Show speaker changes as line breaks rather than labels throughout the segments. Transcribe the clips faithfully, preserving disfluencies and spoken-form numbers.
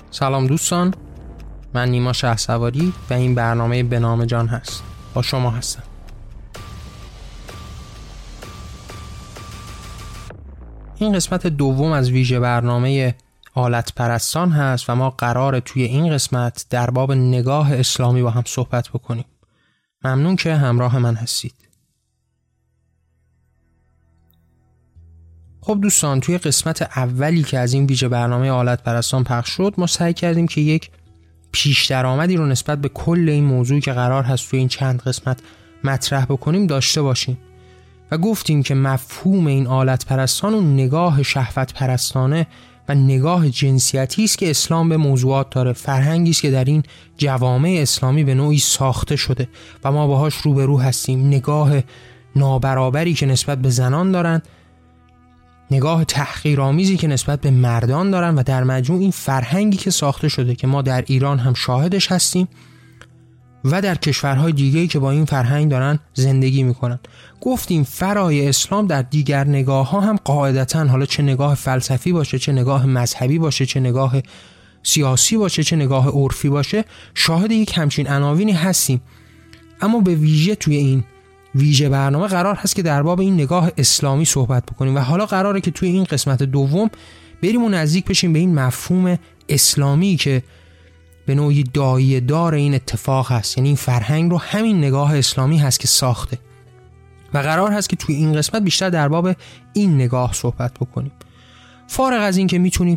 سلام دوستان، من نیما شهسواری و این برنامه به نام جان هست. با شما هستم. این قسمت دوم از ویژه برنامه آلت پرستان هست و ما قراره توی این قسمت در باب نگاه اسلامی با هم صحبت بکنیم. ممنون که همراه من هستید. خب دوستان، توی قسمت اولی که از این ویژه برنامه آلت پرستان پخش شد، ما سعی کردیم که یک پیش درآمدی رو نسبت به کل این موضوعی که قرار هست توی این چند قسمت مطرح بکنیم داشته باشیم و گفتیم که مفهوم این آلت پرستان و نگاه شهوت پرستانه و نگاه جنسیتی است که اسلام به موضوعات داره، فرهنگی است که در این جوامع اسلامی به نوعی ساخته شده و ما باهاش روبرو هستیم. نگاه نابرابری که نسبت به زنان دارن، نگاه تحقیرآمیزی که نسبت به مردان دارن و در مجموع این فرهنگی که ساخته شده که ما در ایران هم شاهدش هستیم و در کشورهای دیگه‌ای که با این فرهنگ دارن زندگی میکنن. گفتیم فرای اسلام در دیگر نگاه ها هم قاعدتاً، حالا چه نگاه فلسفی باشه، چه نگاه مذهبی باشه، چه نگاه سیاسی باشه، چه نگاه عرفی باشه، شاهد یک همچین عناوینی هستیم. اما به ویژه توی این ویژه برنامه قرار هست که در باب این نگاه اسلامی صحبت بکنیم و حالا قراره که توی این قسمت دوم بریم و نزدیک بشیم به این مفهوم اسلامی که به نوعی داعیه دار این اتفاق هست. یعنی این فرهنگ رو همین نگاه اسلامی هست که ساخته و قرار هست که توی این قسمت بیشتر در باب این نگاه صحبت بکنیم. فارغ از این که میتونیم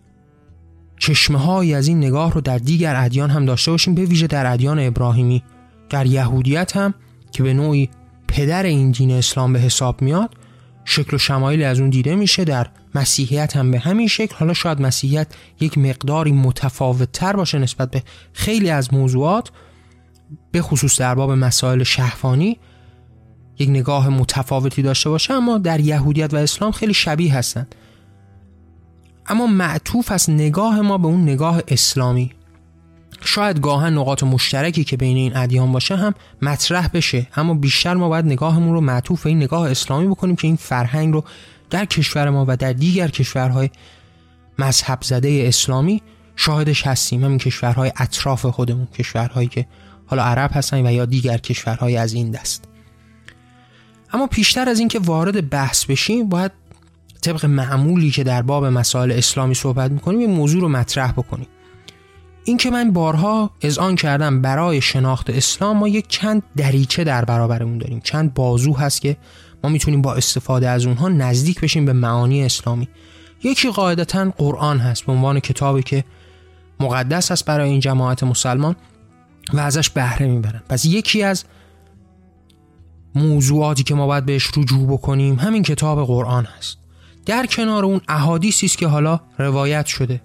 چشمه‌هایی از این نگاه رو در دیگر ادیان هم داشته باشیم، به ویژه در ادیان ابراهیمی، در یهودیت هم که به نوعی پدر این دین اسلام به حساب میاد، شکل و شمایلی از اون دیده میشه. در مسیحیت هم به همین شکل. حالا شاید مسیحیت یک مقداری متفاوت تر باشه نسبت به خیلی از موضوعات، به خصوص در باب مسائل شهوانی یک نگاه متفاوتی داشته باشه، اما در یهودیت و اسلام خیلی شبیه هستن. اما معطوف از نگاه ما به اون نگاه اسلامی، شاید گاهن نقاط مشترکی که بین این ادیان باشه هم مطرح بشه، اما بیشتر ما باید نگاهمون رو معطوف به این نگاه اسلامی بکنیم که این فرهنگ رو در کشور ما و در دیگر کشورهای مذهب زده اسلامی شاهدش هستیم. همین کشورهای اطراف خودمون، کشورهایی که حالا عرب هستن و یا دیگر کشورهای از این دست. اما پیشتر از این که وارد بحث بشیم، باید طبق معمولی که در باب مسائل اسلامی صحبت میکنیم این موضوع رو مطرح بکنیم. این که من بارها اذعان کردم برای شناخت اسلام ما یک چند دریچه در برابرمون داریم، چند بازو هست که ما میتونیم با استفاده از اونها نزدیک بشیم به معانی اسلامی. یکی قاعدتاً قرآن هست به عنوان کتابی که مقدس هست برای این جماعت مسلمان و ازش بهره میبرن. پس یکی از موضوعاتی که ما باید بهش رجوع بکنیم همین کتاب قرآن هست. در کنار اون احادیثی است که حالا روایت شده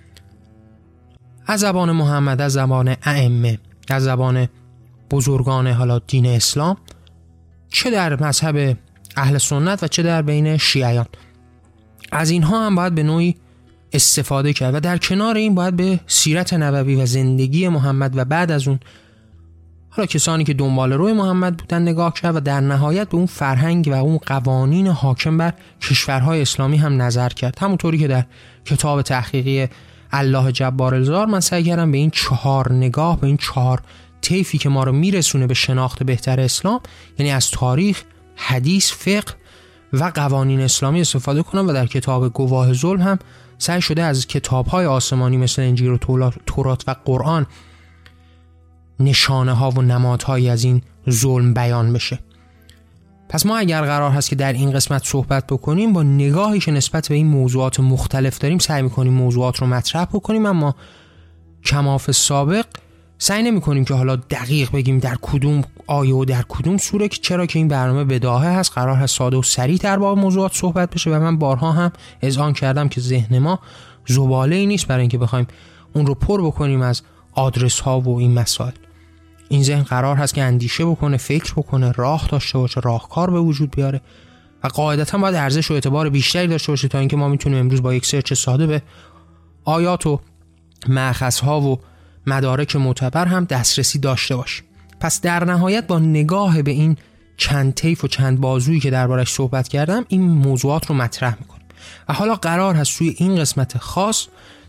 از زبان محمد، از زبان ائمه، از زبان بزرگان حالا دین اسلام، چه در مذهب اهل سنت و چه در بین شیعیان. از اینها هم باید به نوعی استفاده کرد و در کنار این باید به سیرت نبوی و زندگی محمد و بعد از اون حالا کسانی که دنبال روی محمد بودن نگاه کرد و در نهایت به اون فرهنگ و اون قوانین حاکم بر کشورهای اسلامی هم نظر کرد. همونطوری که در کتاب تحقیقی الله جبار الزار من سعی کردم به این چهار نگاه، به این چهار طیفی که ما رو میرسونه به شناخت بهتر اسلام، یعنی از تاریخ، حدیث، فقه و قوانین اسلامی استفاده کنم و در کتاب گواه ظلم هم سعی شده از کتاب‌های آسمانی مثل انجیل و تورات و قرآن نشانه ها و نمادهایی از این ظلم بیان بشه. پس ما اگر قرار هست که در این قسمت صحبت بکنیم با نگاهی که نسبت به این موضوعات مختلف داریم سعی میکنیم موضوعات رو مطرح بکنیم، اما کماف سابق سعی نمی کنیم که حالا دقیق بگیم در کدوم آیه و در کدوم سوره، که چرا که این برنامه بداهه هست، قرار هست ساده و سریع در باب موضوعات صحبت بشه و من بارها هم اذعان کردم که ذهن ما زباله‌ای نیست برای اینکه بخوایم اون رو پر بکنیم از آدرس ها و این مسائل. این ذهن قرار هست که اندیشه بکنه، فکر بکنه، راه داشته باشه، راهکار به وجود بیاره و قاعدتا باید ارزش و اعتبار بیشتری داشته باشه تا اینکه ما میتونیم امروز با یک سرچ ساده به آیات و مأخذها و مدارک معتبر هم دسترسی داشته باشیم. پس در نهایت با نگاه به این چند طیف و چند بازویی که دربارش صحبت کردم این موضوعات رو مطرح میکنیم و حالا قرار هست توی این قسمت خاص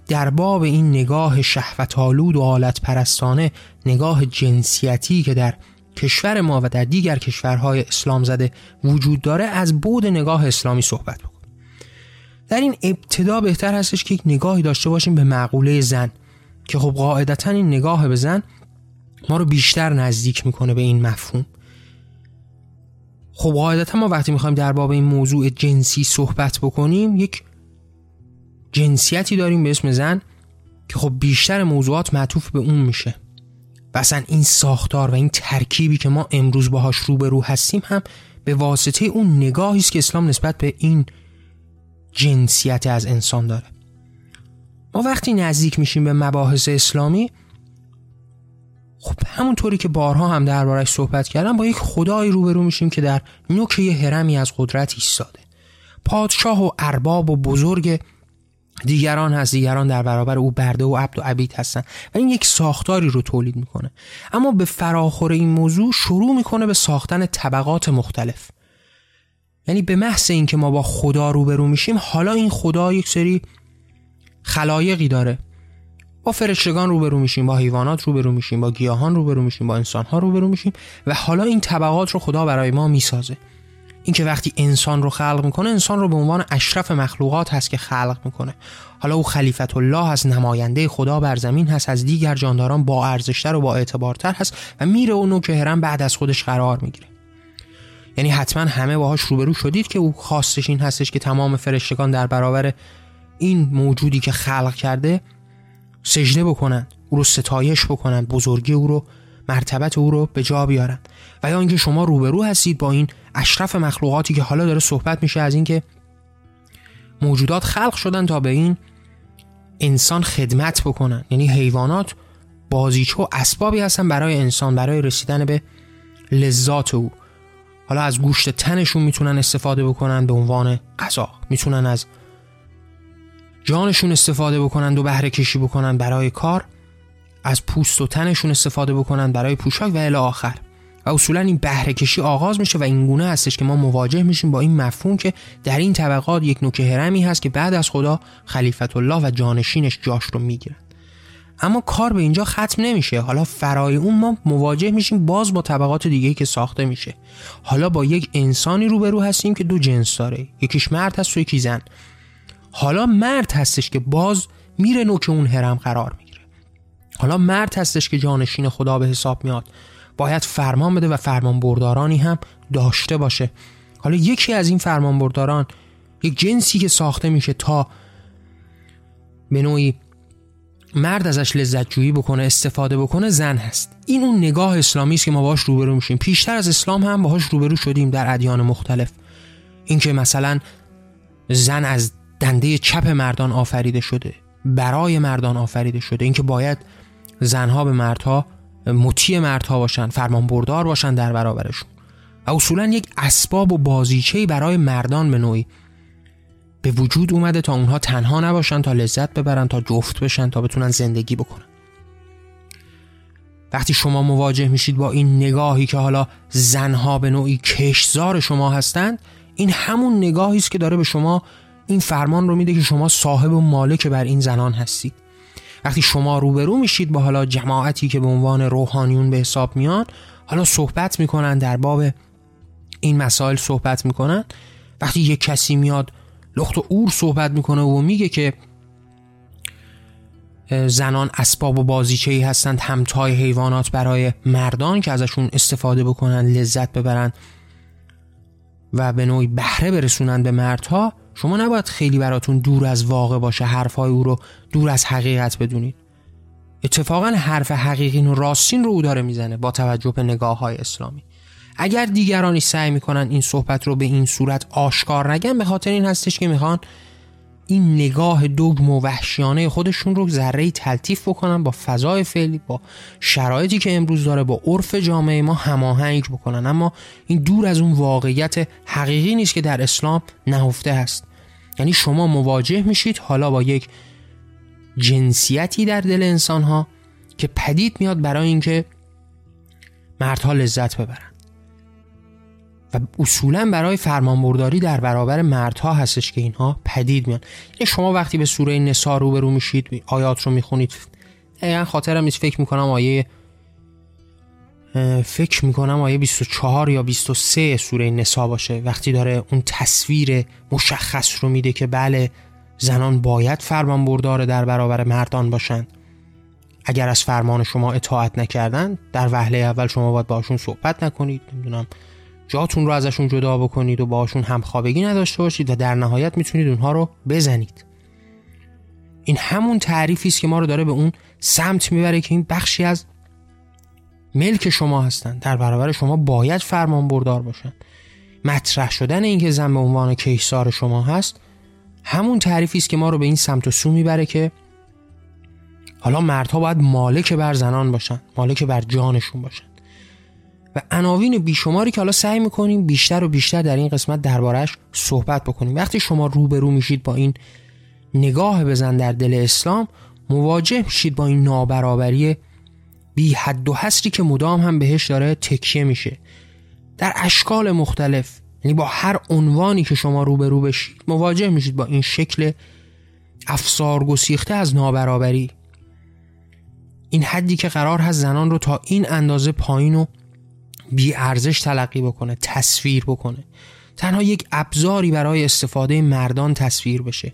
در باب این نگاه شهوت‌آلود و آلت پرستانه، نگاه جنسیتی که در کشور ما و در دیگر کشورهای اسلام زده وجود داره، از بعد نگاه اسلامی صحبت بکنیم. در این ابتدا بهتر هستش که یک نگاهی داشته باشیم به مقوله زن که خب قاعدتاً این نگاه به زن ما رو بیشتر نزدیک میکنه به این مفهوم. خب قاعدتا ما وقتی میخوایم در باب این موضوع جنسی صحبت بکنیم، یک جنسیتی داریم به اسم زن که خب بیشتر موضوعات معطوف به اون میشه و اصلا این ساختار و این ترکیبی که ما امروز باهاش روبرو هستیم هم به واسطه اون نگاهی است که اسلام نسبت به این جنسیت از انسان داره. ما وقتی نزدیک میشیم به مباحث اسلامی، خب همونطوری که بارها هم دربارش صحبت کردم، با یک خدایی روبرو میشیم که در نوک یه هرمی از قدرت ایستاده، پادشاه و ارباب و بزرگ دیگران هست، دیگران در برابر او برده و عبد و عبید هستن و این یک ساختاری رو تولید میکنه. اما به فراخور این موضوع شروع میکنه به ساختن طبقات مختلف. یعنی به محض این که ما با خدا روبرو میشیم، حالا این خدا یک سری خلایقی داره. با فرشتگان روبرو میشیم، با حیوانات روبرو میشیم، با گیاهان روبرو میشیم، با انسانها روبرو میشیم و حالا این طبقات رو خدا برای ما میسازه. این که وقتی انسان رو خلق میکنه، انسان رو به عنوان اشرف مخلوقات هست که خلق میکنه. حالا او خلیفت الله هست، نماینده خدا بر زمین هست، از دیگر جانداران با ارزشتر و با اعتبارتر هست و میره و نوک هرم بعد از خودش قرار میگیره. یعنی حتما همه باهاش روبرو شدید که او خواستش این هستش که تمام فرشتگان در برابر این موجودی که خلق کرده سجده بکنن، او رو ستایش بکنن، بزرگی او رو، مرتبت او رو به جا بیارن. و یا اینکه شما روبرو هستید با این اشرف مخلوقاتی که حالا داره صحبت میشه از این که موجودات خلق شدن تا به این انسان خدمت بکنن. یعنی حیوانات بازیچه و اسبابی هستن برای انسان، برای رسیدن به لذات او. حالا از گوشت تنشون میتونن استفاده بکنن به عنوان غذا، میتونن از جانشون استفاده بکنن و بهره کشی بکنن برای کار، از پوست و تنشون استفاده بکنن برای پوشاک و الی آخر. و اصولا این بهره کشی آغاز میشه و این گونه هستش که ما مواجه میشیم با این مفهوم که در این طبقات یک نوک هرمی هست که بعد از خدا خلیفت الله و جانشینش جاش رو میگیرن. اما کار به اینجا ختم نمیشه. حالا فرای اون ما مواجه میشیم باز با طبقات دیگه‌ای که ساخته میشه. حالا با یک انسانی روبرو هستیم که دو جنس داره، یکیش مرد هست و یکی زن. حالا مرد هستش که باز میره نوک اون هرم قرار میگیره. حالا مرد هستش که جانشین خدا به حساب میاد، باید فرمان بده و فرمان بردارانی هم داشته باشه. حالا یکی از این فرمان برداران، یک جنسی که ساخته میشه تا به نوعی مرد ازش لذت جویی بکنه، استفاده بکنه، زن هست. این اون نگاه اسلامی است که ما باهاش روبرو میشیم. پیشتر از اسلام هم باهاش روبرو شدیم در ادیان مختلف. این که مثلا زن از دنده چپ مردان آفریده شده، برای مردان آفریده شده. این که باید زنها به مردها مطیع مردها باشن، فرمان بردار باشن در برابرشون. و اصولا یک اسباب و بازیچه‌ای برای مردان به نوعی به وجود اومده تا اونها تنها نباشن، تا لذت ببرن، تا جفت بشن، تا بتونن زندگی بکنن. وقتی شما مواجه میشید با این نگاهی که حالا زنها به نوعی کشتزار شما هستند، این همون نگاهی است که داره به شما این فرمان رو میده که شما صاحب و مالک بر این زنان هستید. وقتی شما روبرو میشید با حالا جماعتی که به عنوان روحانیون به حساب میان، حالا صحبت میکنن در باب این مسائل صحبت میکنن. وقتی یک کسی میاد لخت و اور صحبت میکنه و میگه که زنان اسباب و بازیچه‌ای هستند، همتای حیوانات برای مردان که ازشون استفاده بکنن، لذت ببرن و به نوعی بهره برسونن به مردها، شما نباید خیلی براتون دور از واقع باشه حرفای او رو دور از حقیقت بدونید. اتفاقا حرف حقیقین و راستین رو او داره میزنه با توجه به نگاه‌های اسلامی. اگر دیگرانی سعی میکنن این صحبت رو به این صورت آشکار نگن، به خاطر این هستش که میخوان این نگاه دگم و وحشیانه خودشون رو ذره‌ای تلطیف بکنن با فضای فعلی، با شرایطی که امروز داره، با عرف جامعه ما هماهنگ بکنن. اما این دور از اون واقعیت حقیقی نیست که در اسلام نهفته است. یعنی شما مواجه میشید حالا با یک جنسیتی در دل انسان‌ها که پدید میاد برای اینکه مردها لذت ببرن. و اصولا برای فرمانبرداری در برابر مردها هستش که اینها پدید میان. یعنی شما وقتی به سوره نساء روبرو میشید، آیات رو میخونید، دقیقا خاطرم نیست، فکر میکنم آیه فکر میکنم آیه بیست و چهار یا بیست و سه سوره نساء باشه، وقتی داره اون تصویر مشخص رو میده که بله زنان باید فرمانبردار در برابر مردان باشند. اگر از فرمان شما اطاعت نکردن، در وهله اول شما باید باشون صحبت نکنید، نمیدونم جاتون رو ازشون جدا بکنید و باشون همخوابگی نداشته باشید و در نهایت میتونید اونها رو بزنید. این همون تعریفی است که ما رو داره به اون سمت میبره که این بخشی از ملک شما هستن، در برابر شما باید فرمان بردار باشن. مطرح شدن این که زن به عنوان کیسار شما هست همون تعریفی است که ما رو به این سمت و سو میبره که حالا مردها باید مالک بر زنان باشن، مالک بر جانشون باشن و عناوین بیشماری که حالا سعی میکنیم بیشتر و بیشتر در این قسمت دربارش صحبت بکنیم. وقتی شما روبرو میشید با این نگاه بزن در دل اسلام، مواجه میشید با این نابرابری بی حد و حصری که مدام هم بهش داره تکیه میشه در اشکال مختلف. یعنی با هر عنوانی که شما روبرو بشید مواجه میشید با این شکل افسار گسیخته از نابرابری، این حدی که قرار هست زنان رو تا این اندازه پایین و بی ارزش تلقی بکنه، تصویر بکنه، تنها یک ابزاری برای استفاده مردان تصویر بشه.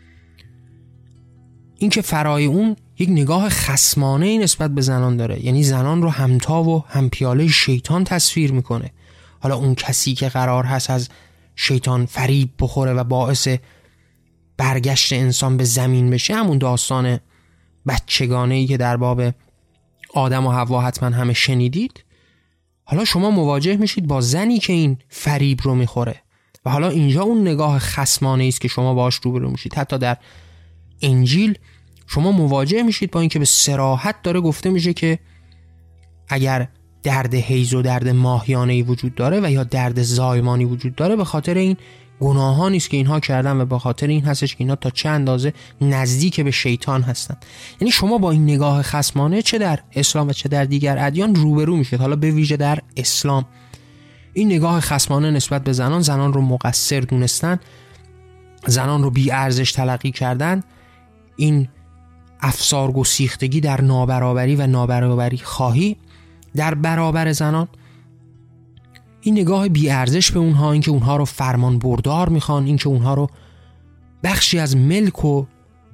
این که فرای اون یک نگاه خصمانه نسبت به زنان داره، یعنی زنان رو همتا و همپیاله شیطان تصویر میکنه. حالا اون کسی که قرار هست از شیطان فریب بخوره و باعث برگشت انسان به زمین بشه، همون داستان بچگانه‌ای که در باب آدم و حوا حتما همه شنیدید. حالا شما مواجه میشید با زنی که این فریب رو میخوره و حالا اینجا اون نگاه خصمانه است که شما باهاش روبرو میشید. حتی در انجیل شما مواجه میشید با اینکه به صراحت داره گفته میشه که اگر درد حیض و درد ماهیانه‌ای وجود داره و یا درد زایمانی وجود داره، به خاطر این گناهانی است که اینها کردن و به خاطر این هستش که اینها تا چه اندازه نزدیک به شیطان هستن. یعنی شما با این نگاه خصمانه چه در اسلام و چه در دیگر ادیان روبرو میشید. حالا به ویژه در اسلام این نگاه خصمانه نسبت به زنان، زنان رو مقصر دونستن، زنان رو بی ارزش تلقی کردن، این افسار گسیختگی در نابرابری و نابرابری خواهی در برابر زنان، این نگاه بی ارزش به اونها، این که اونها رو فرمان بردار میخوان، این که اونها رو بخشی از ملک و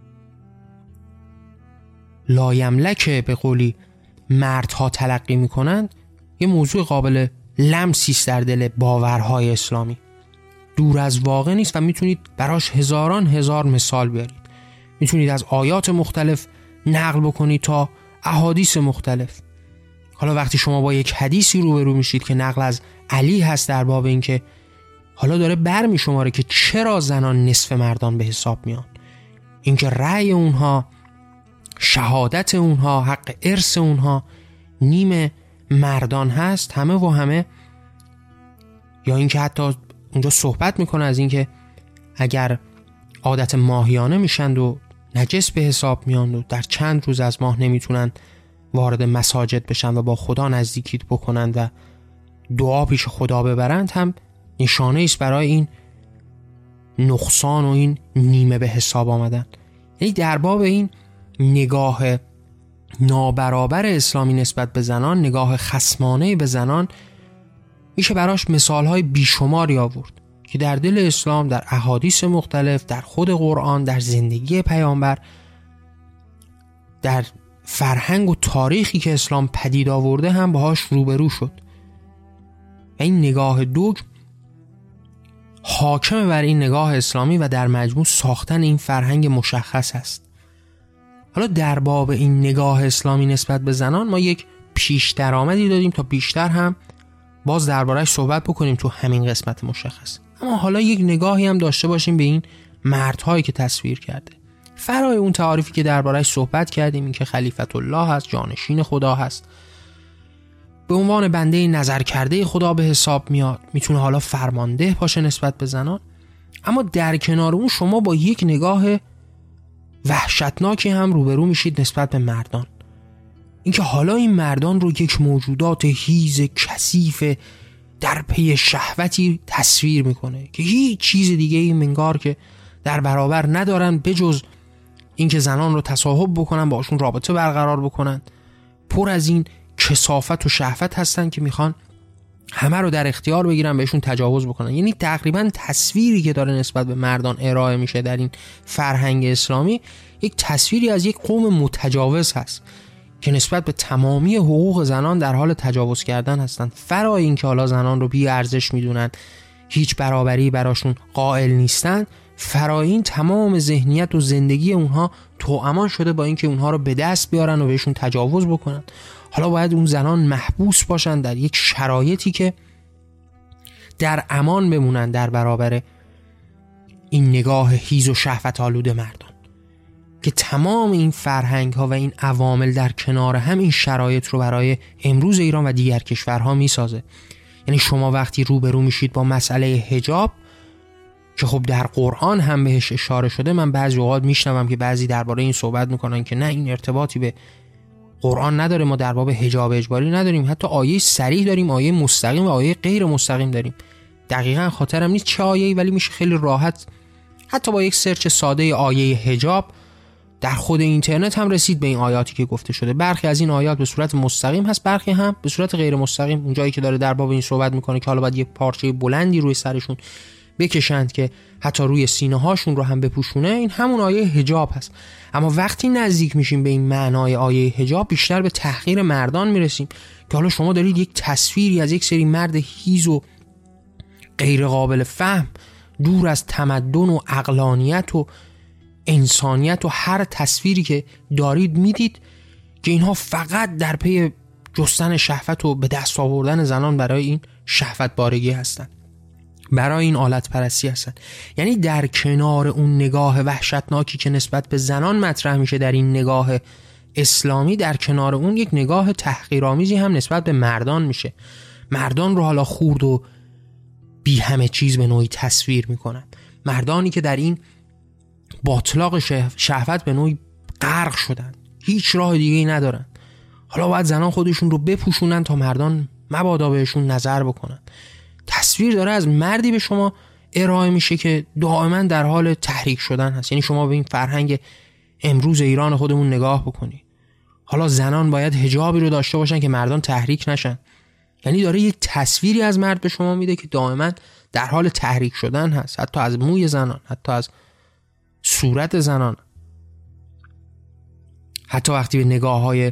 لایملک به قولی مردها تلقی میکنند، یه موضوع قابل لمسی است در دل باورهای اسلامی، دور از واقع نیست و میتونید براش هزاران هزار مثال بیارید. میتونید از آیات مختلف نقل بکنید تا احادیث مختلف. حالا وقتی شما با یک حدیثی روبرو میشید که نقل از علی هست در باب این که حالا داره برمی شماره که چرا زنان نصف مردان به حساب میان، اینکه رأی اونها، شهادت اونها، حق ارث اونها نیم مردان هست، همه و همه. یا اینکه حتی اونجا صحبت میکنه از اینکه اگر عادت ماهیانه میشند و نجس به حساب میان و در چند روز از ماه نمیتونن وارد مساجد بشن و با خدا نزدیکیت بکنند و دعا پیش خدا ببرند، هم نشانه است برای این نقصان و این نیمه به حساب آمدن. یعنی در باب این نگاه نابرابر اسلامی نسبت به زنان، نگاه خصمانه به زنان، میشه براش مثالهای بیشماری آورد که در دل اسلام، در احادیث مختلف، در خود قرآن، در زندگی پیامبر، در فرهنگ و تاریخی که اسلام پدید آورده هم باهاش روبرو شد. و این نگاه دوگ حاکم بر این نگاه اسلامی و در مجموع ساختن این فرهنگ مشخص است. حالا در باب این نگاه اسلامی نسبت به زنان ما یک پیش درآمدی دادیم تا بیشتر هم باز درباره‌اش صحبت بکنیم تو همین قسمت مشخص. اما حالا یک نگاهی هم داشته باشیم به این مردهایی که تصویر کرده. فرای اون تعاریفی که درباره‌اش صحبت کردیم، این که خلیفت الله هست، جانشین خدا هست، به عنوان بنده نظر کرده خدا به حساب میاد، میتونه حالا فرمانده باشه نسبت به زنان. اما در کنار اون شما با یک نگاه وحشتناکی هم روبرو میشید نسبت به مردان، اینکه حالا این مردان رو یک موجودات هیز کثیف در پی شهوتی تصویر میکنه که هیچ چیز دیگه این منگار که در برابر ندارن بجز اینکه زنان رو تصاحب بکنن، باشون رابطه برقرار بکنن. پر از این کثافت و شهوت هستن که میخوان همه رو در اختیار بگیرن، بهشون تجاوز بکنن. یعنی تقریبا تصویری که داره نسبت به مردان ارائه میشه در این فرهنگ اسلامی یک تصویری از یک قوم متجاوز هست که نسبت به تمامی حقوق زنان در حال تجاوز کردن هستن. فرای این که حالا زنان رو بی ارزش میدونن، هیچ برابری براشون قائل نیستن، فرای این تمام ذهنیت و زندگی اونها توامان شده با اینکه اونها رو به دست بیارن و بهشون تجاوز بکنن. حالا باید اون زنان محبوس باشن در یک شرایطی که در امان بمونن در برابر این نگاه هیز و شهوت آلود مردان، که تمام این فرهنگ ها و این عوامل در کنار هم این شرایط رو برای امروز ایران و دیگر کشورها میسازه. یعنی شما وقتی روبرو میشید با مسئله حجاب که خب در قرآن هم بهش اشاره شده، من بعضی اوقات میشنوم که بعضی درباره این صحبت میکنن که نه این ارتباطی به قرآن نداره، ما در باب حجاب اجباری نداریم، حتی آیه صریح داریم، آیه مستقیم و آیه غیر مستقیم داریم. دقیقاً خاطرم نیست چه آیه‌ای، ولی میشه خیلی راحت حتی با یک سرچ ساده آیه حجاب در خود اینترنت هم رسید به این آیاتی که گفته شده. برخی از این آیات به صورت مستقیم هست، برخی هم به صورت غیر مستقیم. اونجایی که داره در باب این صحبت میکنه که حالا باید یک پارچه بلندی روی سرشون بکشند که حتی روی سینه هاشون رو هم بپوشونه، این همون آیه حجاب هست. اما وقتی نزدیک میشیم به این معنای آیه حجاب، بیشتر به تحقیر مردان میرسیم که حالا شما دارید یک تصویری از یک سری مرد هیز و غیر قابل فهم، دور از تمدن و عقلانیت و انسانیت و هر تصویری که دارید میدید که اینها فقط در پی جستن شهوت و به دست آوردن زنان برای این شهوت بارگی هستند، برای این آلت پرستی هستن. یعنی در کنار اون نگاه وحشتناکی که نسبت به زنان مطرح میشه در این نگاه اسلامی، در کنار اون یک نگاه تحقیرآمیزی هم نسبت به مردان میشه. مردان رو حالا خورد و بی همه چیز به نوعی تصویر میکنن، مردانی که در این باطلاق شهوت به نوعی غرق شدن، هیچ راه دیگه‌ای ندارن. حالا باید زنان خودشون رو بپوشونن تا مردان مبادا بهشون نظر بکنن. تصویر داره از مردی به شما ارائه میشه که دائما در حال تحریک شدن هست. یعنی شما به این فرهنگ امروز ایران خودمون نگاه بکنی، حالا زنان باید حجابی رو داشته باشن که مردان تحریک نشن. یعنی داره یک تصویری از مرد به شما میده که دائما در حال تحریک شدن هست، حتی از موی زنان، حتی از صورت زنان. حتی وقتی به نگاه های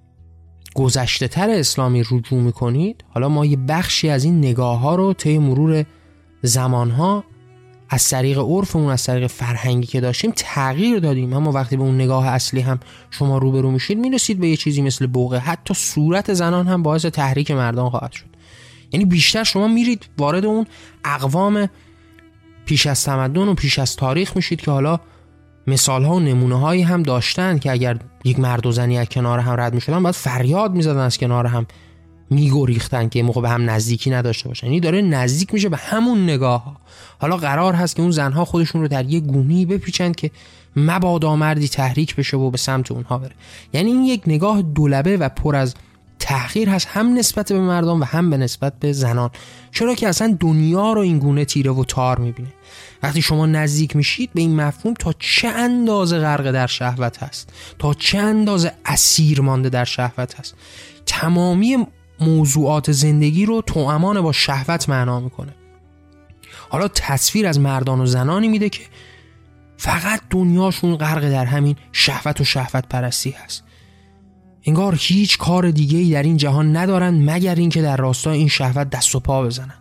گذشته تر اسلامی رجوع میکنید، حالا ما یه بخشی از این نگاه ها رو طی مرور زمان ها از طریق عرفمون، از طریق فرهنگی که داشتیم تغییر دادیم. اما وقتی به اون نگاه اصلی هم شما روبرو میشید، میرسید به یه چیزی مثل بوقه. حتی صورت زنان هم باعث تحریک مردان خواهد شد. یعنی بیشتر شما میرید وارد اون اقوام پیش از تمدن و پیش از تاریخ میشید که حالا مثال ها و نمونه هایی هم داشتن که اگر یک مرد و زنی از کنار هم رد میشدن باید فریاد میزدن، از کنار هم میگریختن که موقع به هم نزدیکی نداشته باشن. یعنی داره نزدیک میشه به همون نگاه ها. حالا قرار هست که اون زنها خودشون رو در یک گونی بپیچن که مبادا مردی تحریک بشه و به سمت اونها بره. یعنی این یک نگاه دولبه و پر از تحقیر هست، هم نسبت به مردان و هم به نسبت به زنان، چرا که اصلا دنیا رو این گونه تیره و تار میبینه. وقتی شما نزدیک میشید به این مفهوم تا چه اندازه غرق در شهوت هست، تا چه اندازه اسیر مانده در شهوت هست، تمامی موضوعات زندگی رو توامان با شهوت معنا میکنه. حالا تصویر از مردان و زنانی میده که فقط دنیاشون غرق در همین شهوت و شهوت پرستی هست، انگار هیچ کار دیگه‌ای در این جهان ندارن مگر این که در راستای این شهوت دست و پا بزنن.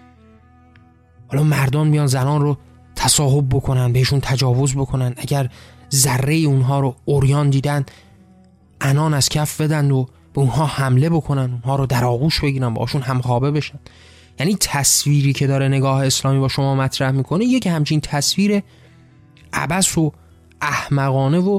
حالا مردان بیان زنان رو تصاحب بکنن، بهشون تجاوز بکنن، اگر ذره اونها رو عریان دیدن عنان از کف بدن و به اونها حمله بکنن، اونها رو در آغوش بگیرن، باشون همخوابه بشن. یعنی تصویری که داره نگاه اسلامی با شما مطرح میکنه یک همچین تصویر عبث و احمقانه و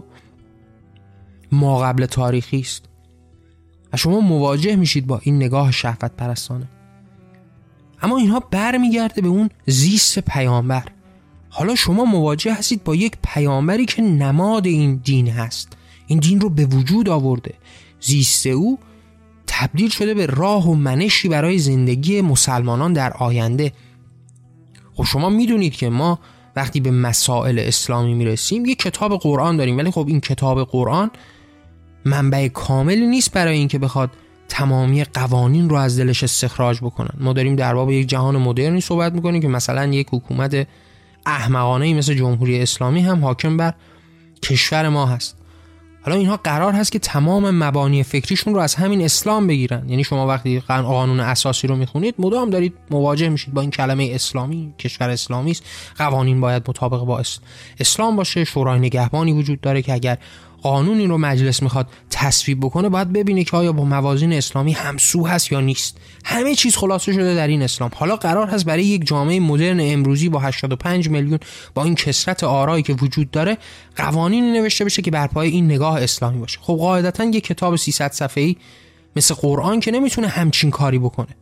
ما قبل تاریخی است و شما مواجه میشید با این نگاه شهوت پرستانه. اما اینها برمیگرده به اون زیست پیامبر. حالا شما مواجه هستید با یک پیامبری که نماد این دین هست، این دین رو به وجود آورده. زیست او تبدیل شده به راه و منشی برای زندگی مسلمانان در آینده. خب شما میدونید که ما وقتی به مسائل اسلامی میرسیم یک کتاب قرآن داریم، ولی خب این کتاب قرآن منبع کاملی نیست برای اینکه بخواد تمامی قوانین رو از دلش استخراج بکنن. ما داریم در باب یک جهان مدرنی صحبت میکنیم که مثلا یک حکومت احمقانه‌ای مثل جمهوری اسلامی هم حاکم بر کشور ما هست. حالا اینها قرار هست که تمام مبانی فکریشون رو از همین اسلام بگیرن. یعنی شما وقتی قانون اساسی رو میخونید مدام دارید مواجه میشید با این کلمه اسلامی، کشور اسلامی است، قوانین باید مطابق با اسلام باشه، شورای نگهبانی وجود داره که اگر قانونی رو مجلس میخواد تصویب بکنه باید ببینه که آیا با موازین اسلامی همسو هست یا نیست. همه چیز خلاصه شده در این اسلام. حالا قرار هست برای یک جامعه مدرن امروزی با هشتاد و پنج میلیون با این کثرت آرایی که وجود داره قوانینی نوشته بشه که بر پایه این نگاه اسلامی باشه. خب قاعدتاً یک کتاب سیصد صفحه‌ای مثل قرآن که نمیتونه همچین کاری بکنه.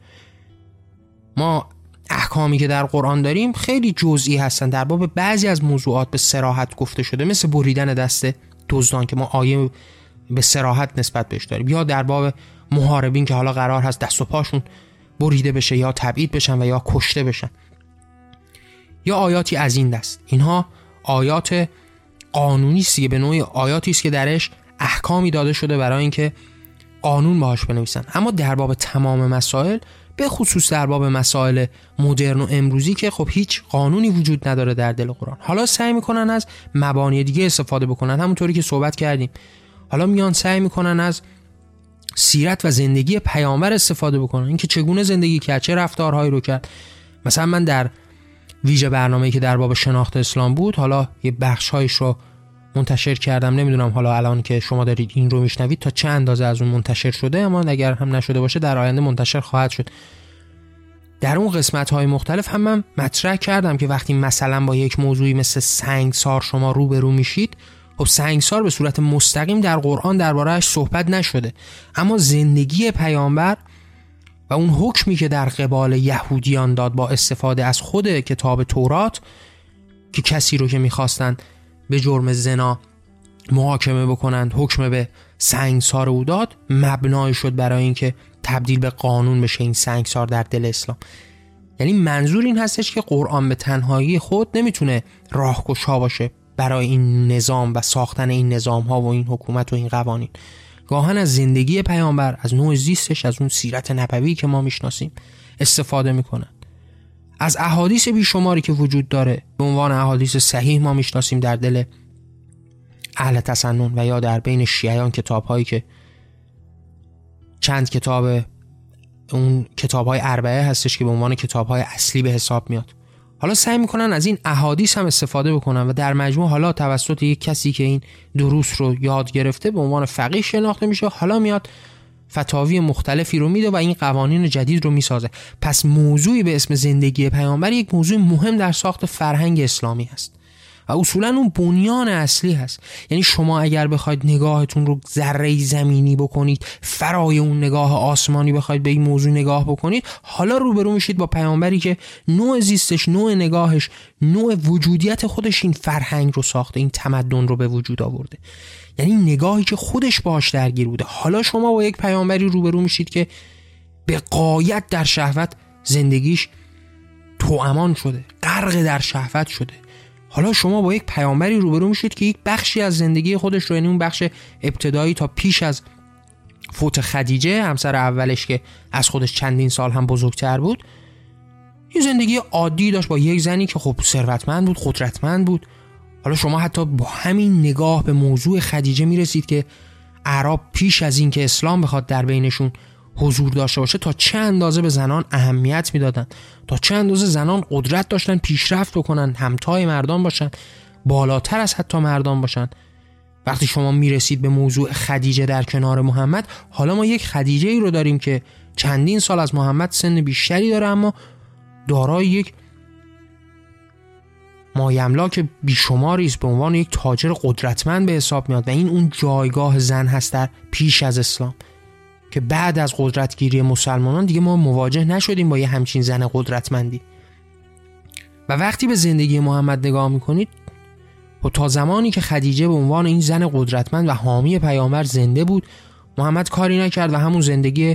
ما احکامی که در قرآن داریم خیلی جزئی هستن. در باب بعضی از موضوعات به صراحت گفته شده، مثل بریدن دست دزدان که ما آیه به صراحت نسبت بهش داریم، یا در باب محاربین که حالا قرار هست دست و پاشون بریده بشه یا تبعید بشن و یا کشته بشن، یا آیاتی از این دست. اینها آیات قانونی است که به نوعی آیاتی است که درش احکامی داده شده برای اینکه قانون باهاش بنویسن. اما در باب تمام مسائل، به خصوص در باب مسائل مدرن و امروزی که خب هیچ قانونی وجود نداره در دل قرآن، حالا سعی میکنن از مبانی دیگه استفاده بکنن، همونطوری که صحبت کردیم. حالا میان سعی میکنن از سیرت و زندگی پیامبر استفاده بکنن، اینکه چگونه زندگی کرد، چه رفتارهایی رو کرد. مثلا من در ویژه برنامه‌ای که در باب شناخت اسلام بود، حالا یه بخش‌هایش رو منتشر کردم. نمیدونم حالا الان که شما دارید این رو میشنوید تا چه اندازه از اون منتشر شده، اما اگر هم نشده باشه در آینده منتشر خواهد شد. در اون قسمت‌های مختلف هم من مطرح کردم که وقتی مثلا با یک موضوعی مثل سنگسار شما روبرو میشید، خب سنگسار به صورت مستقیم در قرآن درباره‌اش صحبت نشده، اما زندگی پیامبر و اون حکمی که در قبال یهودیان داد با استفاده از خود کتاب تورات که کسی رو که می‌خواستن به جرم زنا محاکمه بکنند حکم به سنگسار او داد، مبنای شد برای اینکه تبدیل به قانون بشه این سنگسار در دل اسلام. یعنی منظور این هستش که قرآن به تنهایی خود نمیتونه راهگشا باشه برای این نظام و ساختن این نظام ها و این حکومت و این قوانین. گاهن از زندگی پیامبر، از نوع زیستش، از اون سیرت نبوی که ما میشناسیم استفاده میکنن. از احادیث بیشماری که وجود داره به عنوان احادیث صحیح ما میشناسیم در دل اهل تسنن و یا در بین شیعیان، کتاب هایی که چند کتاب اون کتاب های اربعه هستش که به عنوان کتاب های اصلی به حساب میاد. حالا سعی میکنن از این احادیث هم استفاده بکنن و در مجموع حالا توسط یک کسی که این دروس رو یاد گرفته به عنوان فقیه شناخته میشه، حالا میاد فتاوی مختلفی رو میده و این قوانین جدید رو میسازه. پس موضوعی به اسم زندگی پیامبر یک موضوع مهم در ساخت فرهنگ اسلامی هست و اصولا اون بنیان اصلی هست. یعنی شما اگر بخواید نگاهتون رو ذره زمینی بکنید، فرای اون نگاه آسمانی بخواید به این موضوع نگاه بکنید، حالا روبرو میشید با پیامبری که نوع زیستش، نوع نگاهش، نوع وجودیت خودش این فرهنگ رو ساخته، این تمدن رو به وجود آورده. یعنی نگاهی که خودش باش درگیر بوده. حالا شما با یک پیامبری روبرو میشید که به غایت در شهوت زندگیش توامان شده، غرق در شهوت شده. حالا شما با یک پیامبری روبرو میشید که یک بخشی از زندگی خودش رو، یعنی اون بخش ابتدایی تا پیش از فوت خدیجه همسر اولش که از خودش چندین سال هم بزرگتر بود، یه زندگی عادی داشت با یک زنی که خب ثروتمند بود، قدرتمند بود. حالا شما حتی با همین نگاه به موضوع خدیجه میرسید که اعراب پیش از این که اسلام بخواد در بینشون حضور داشته باشه تا چه اندازه به زنان اهمیت میدادن، تا چه اندازه زنان قدرت داشتن پیشرفت بکنن، همتای مردان باشن، بالاتر از حتی مردان باشن. وقتی شما میرسید به موضوع خدیجه در کنار محمد، حالا ما یک خدیجه ای رو داریم که چندین سال از محمد سن بیشتری داره، اما دارای یک مایملاک بیشماری است، به عنوان یک تاجر قدرتمند به حساب میاد و این اون جایگاه زن هست در پیش از اسلام که بعد از قدرتگیری مسلمانان دیگه ما مواجه نشدیم با یه همچین زن قدرتمندی. و وقتی به زندگی محمد نگاه میکنید، و تا زمانی که خدیجه به عنوان این زن قدرتمند و حامی پیامبر زنده بود، محمد کاری نکرد و همون زندگی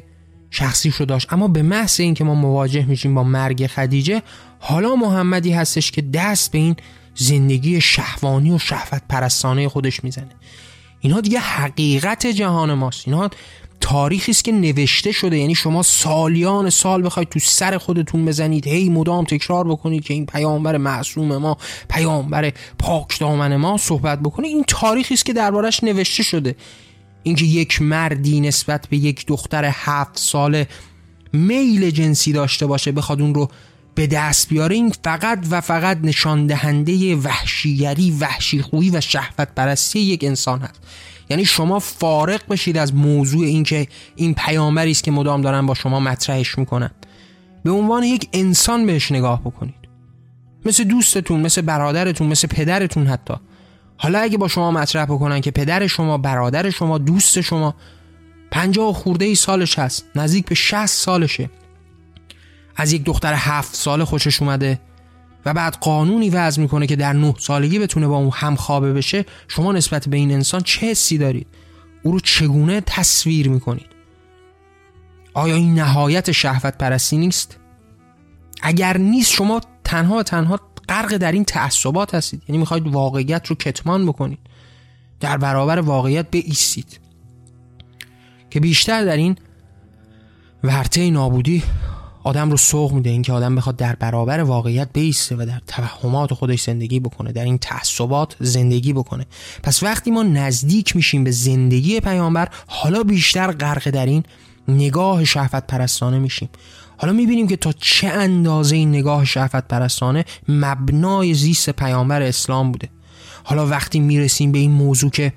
شخصیشو داشت، اما به محض اینکه ما مواجه میشیم با مرگ خدیجه، حالا محمدی هستش که دست به این زندگی شهوانی و شهوت پرستانه خودش میزنه. اینها دیگه حقیقت جهان ماست، اینها تاریخی است که نوشته شده. یعنی شما سالیان سال بخواید تو سر خودتون بزنید، هی مدام تکرار بکنید که این پیامبر معصوم ما، پیامبر پاک دامن ما صحبت بکنید، این تاریخی است که دربارش نوشته شده. اینکه یک مردی نسبت به یک دختر هفت ساله میل جنسی داشته باشه، بخواد اون رو به دست بیاره، این فقط و فقط نشان دهنده وحشیگری، وحشیخویی و شهوت پرستی یک انسان هست. یعنی شما فارغ بشید از موضوع این که این پیامبری است که مدام دارن با شما مطرحش میکنن، به عنوان یک انسان بهش نگاه بکنید، مثل دوستتون، مثل برادرتون، مثل پدرتون. حتی حالا اگه با شما مطرح بکنن که پدر شما، برادر شما، دوست شما پنجاه خورده ای سالش هست، نزدیک به شصت سالشه، از یک دختر هفت ساله خوشش اومده و بعد قانونی وضع میکنه که در نه سالگی بتونه با اون همخوابه بشه، شما نسبت به این انسان چه حسی دارید؟ او رو چگونه تصویر میکنید؟ آیا این نهایت شهوت پرستی نیست؟ اگر نیست، شما تنها و تنها غرق در این تعصبات هستید. یعنی میخواید واقعیت رو کتمان بکنید، در برابر واقعیت بایستید، که بیشتر در این ورطه نابودی آدم رو سوق میده. این که آدم بخواد در برابر واقعیت بایسته و در توهمات خودش زندگی بکنه، در این تعصبات زندگی بکنه. پس وقتی ما نزدیک میشیم به زندگی پیامبر، حالا بیشتر غرق در این نگاه شهوت پرستانه میشیم. حالا میبینیم که تا چه اندازه این نگاه شهوت پرستانه مبنای زیست پیامبر اسلام بوده. حالا وقتی میرسیم به این موضوع که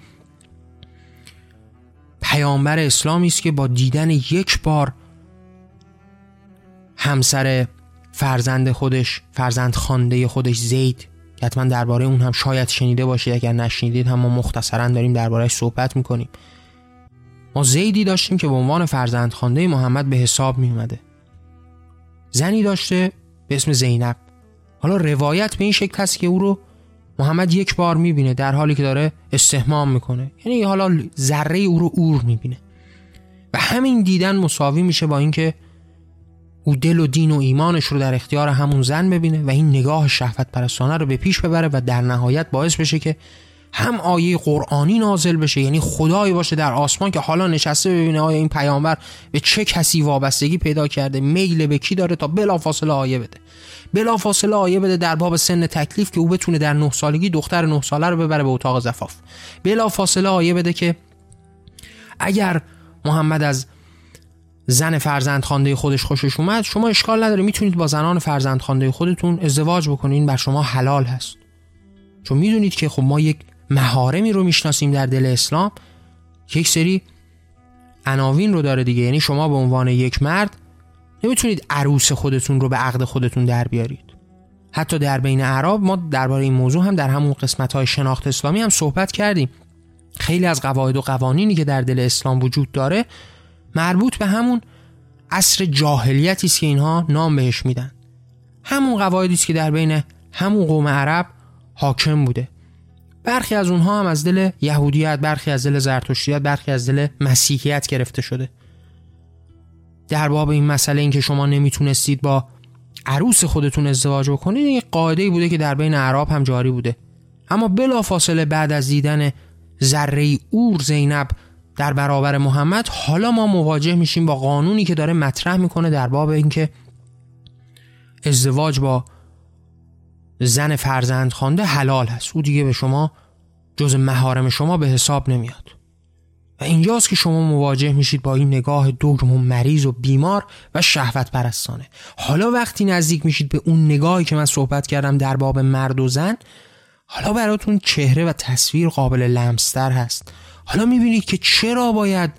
پیامبر اسلامی است که با دیدن یک بار همسر فرزند خودش، فرزند خوانده خودش زید، که حتما درباره اون هم شاید شنیده باشید، اگر نشنیدید هم ما مختصرا داریم درباره‌اش صحبت میکنیم. ما زیدی داشتیم که به عنوان فرزند خوانده محمد به حساب می اومده. زنی داشته به اسم زینب. حالا روایت به این شکل هست که او رو محمد یک بار میبینه در حالی که داره استحمام میکنه، یعنی حالا ذره او رو اور میبینه و همین دیدن مساوی میشه با اینکه او دل و دین و ایمانش رو در اختیار همون زن ببینه و این نگاه شهوت پرستانه رو به پیش ببره و در نهایت باعث بشه که هم آیه قرآنی نازل بشه، یعنی خدایی باشه در آسمان که حالا نشسته ببینه آیا این پیامبر به چه کسی وابستگی پیدا کرده، میل به کی داره، تا بلافاصله آیه بده. بلافاصله آیه بده در باب سن تکلیف که او بتونه در نه سالگی دختر نه ساله رو ببره به اتاق زفاف. بلافاصله آیه بده که اگر محمد از زن فرزندخوانده خودش خوشش اومد، شما اشکال نداره، میتونید با زنان فرزندخوانده خودتون ازدواج بکنید، این بر شما حلال هست. چون میدونید که خب ما یک محارمی رو میشناسیم در دل اسلام که یک سری عناوین رو داره دیگه. یعنی شما به عنوان یک مرد نمیتونید عروس خودتون رو به عقد خودتون در بیارید. حتی در بین اعراب ما درباره این موضوع هم در همون قسمت‌های شناخت اسلامی هم صحبت کردیم. خیلی از قواعد و قوانینی که در دل اسلام وجود داره مربوط به همون عصر جاهلیتی است که اینها نام بهش میدن. همون قواعدی است که در بین همون قوم عرب حاکم بوده. برخی از اونها هم از دل یهودیت، برخی از دل زرتشتیت، برخی از دل مسیحیت گرفته شده. در باب این مسئله این که شما نمیتونستید با عروس خودتون ازدواج بکنید، این قاعده‌ای بوده که در بین اعراب هم جاری بوده. اما بلافاصله بعد از دیدن ذره اور زینب در برابر محمد، حالا ما مواجه میشیم با قانونی که داره مطرح میکنه در باب این که ازدواج با زن فرزند خوانده حلال هست. او دیگه به شما جز محارم شما به حساب نمیاد. و اینجاست که شما مواجه میشید با این نگاه دگم و مریض و بیمار و شهوت پرستانه. حالا وقتی نزدیک میشید به اون نگاهی که من صحبت کردم در باب مرد و زن، حالا براتون چهره و تصویر قابل لمستر هست. حالا میبینید که چرا باید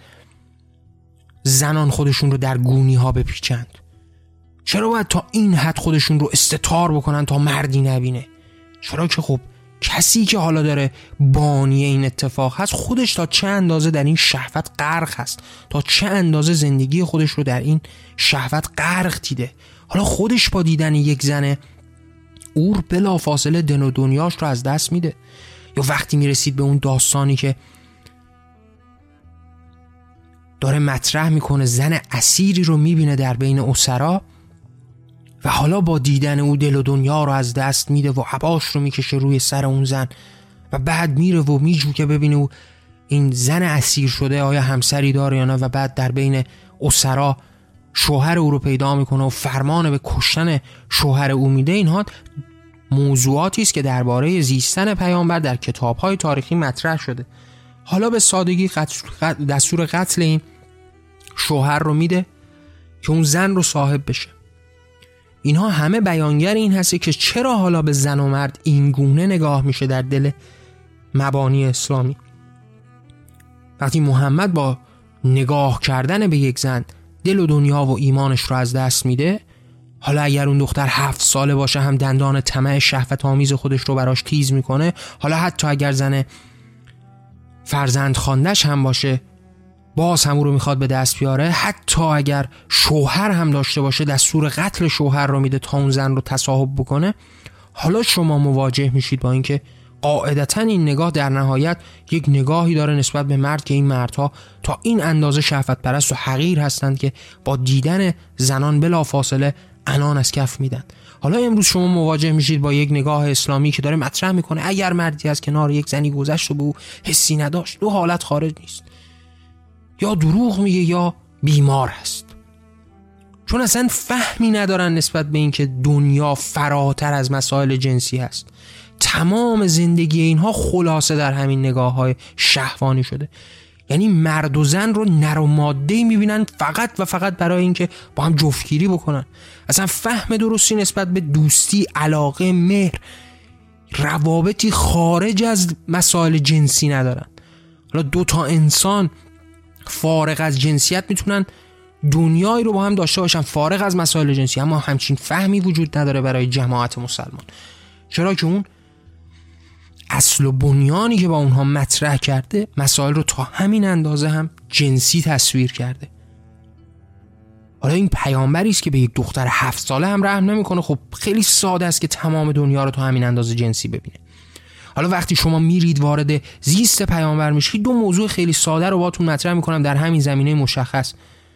زنان خودشون رو در گونی ها بپیچند، چرا باید تا این حد خودشون رو استتار بکنن تا مردی نبینه. چرا که خب کسی که حالا داره بانی این اتفاق هست خودش تا چه اندازه در این شهوت غرق هست، تا چه اندازه زندگی خودش رو در این شهوت غرق دیده. حالا خودش با دیدن یک زن اور بلا فاصله دن و دنیاش رو از دست میده. یا وقتی میرسید به اون داستانی که داره مطرح میکنه، زن اسیری رو میبینه در بین اسرا و حالا با دیدن او دل و دنیا رو از دست میده و عباش رو میکشه روی سر اون زن و بعد میره و میجو که ببینه او این زن اسیر شده آیا همسری داره یا نه و بعد در بین اسرا شوهر او رو پیدا میکنه و فرمان به کشتن شوهر او میده. اینها موضوعاتی است که درباره زیستن پیامبر در کتاب‌های تاریخی مطرح شده. حالا به سادگی دستور قتل این شوهر رو میده که اون زن رو صاحب بشه. اینها همه بیانگر این هستی که چرا حالا به زن و مرد این گونه نگاه میشه در دل مبانی اسلامی. وقتی محمد با نگاه کردن به یک زن دل و دنیا و ایمانش رو از دست میده، حالا اگر اون دختر هفت ساله باشه هم دندان طمع شهوت آمیز خودش رو براش تیز میکنه، حالا حتی اگر زن فرزند خواندش هم باشه باز هم او رو میخواد به دست بیاره، حتی اگر شوهر هم داشته باشه دستور قتل شوهر رو میده تا اون زن رو تصاحب بکنه. حالا شما مواجه میشید با اینکه قاعدتاً این نگاه در نهایت یک نگاهی داره نسبت به مرد که این مردها تا این اندازه شهوت پرست و حقیر هستند که با دیدن زنان بلا فاصله عنان از کف میدن. حالا امروز شما مواجه میشید با یک نگاه اسلامی که داره مطرح میکنه اگر مردی از کنار یک زنی گذشت و به او حسی نداشت، دو حالت خارج نیست، یا دروغ میگه یا بیمار هست. چون اصلا فهمی ندارن نسبت به اینکه دنیا فراتر از مسائل جنسی هست. تمام زندگی اینها خلاصه در همین نگاه های شهوانی شده. یعنی مرد و زن رو نر و ماده‌ای میبینن فقط و فقط برای اینکه با هم جفتگیری بکنن. اصلا فهم درستی نسبت به دوستی، علاقه، مهر، روابطی خارج از مسائل جنسی ندارن. حالا دو تا انسان فارغ از جنسیت میتونن دنیایی رو با هم داشته باشن فارغ از مسائل جنسی، اما همچین فهمی وجود نداره برای جماعت مسلمان. چرا که اون اصل و بنیانی که با اونها مطرح کرده مسائل رو تا همین اندازه هم جنسی تصویر کرده. حالا این پیامبری است که به یک دختر هفت ساله هم رحم نمیکنه. خب خیلی ساده است که تمام دنیا رو تا همین اندازه جنسی ببینه. حالا وقتی شما میرید وارد زیست پیامبر میشید، دو موضوع خیلی ساده رو باهاتون مطرح میکنم در همین زمینه مشخص.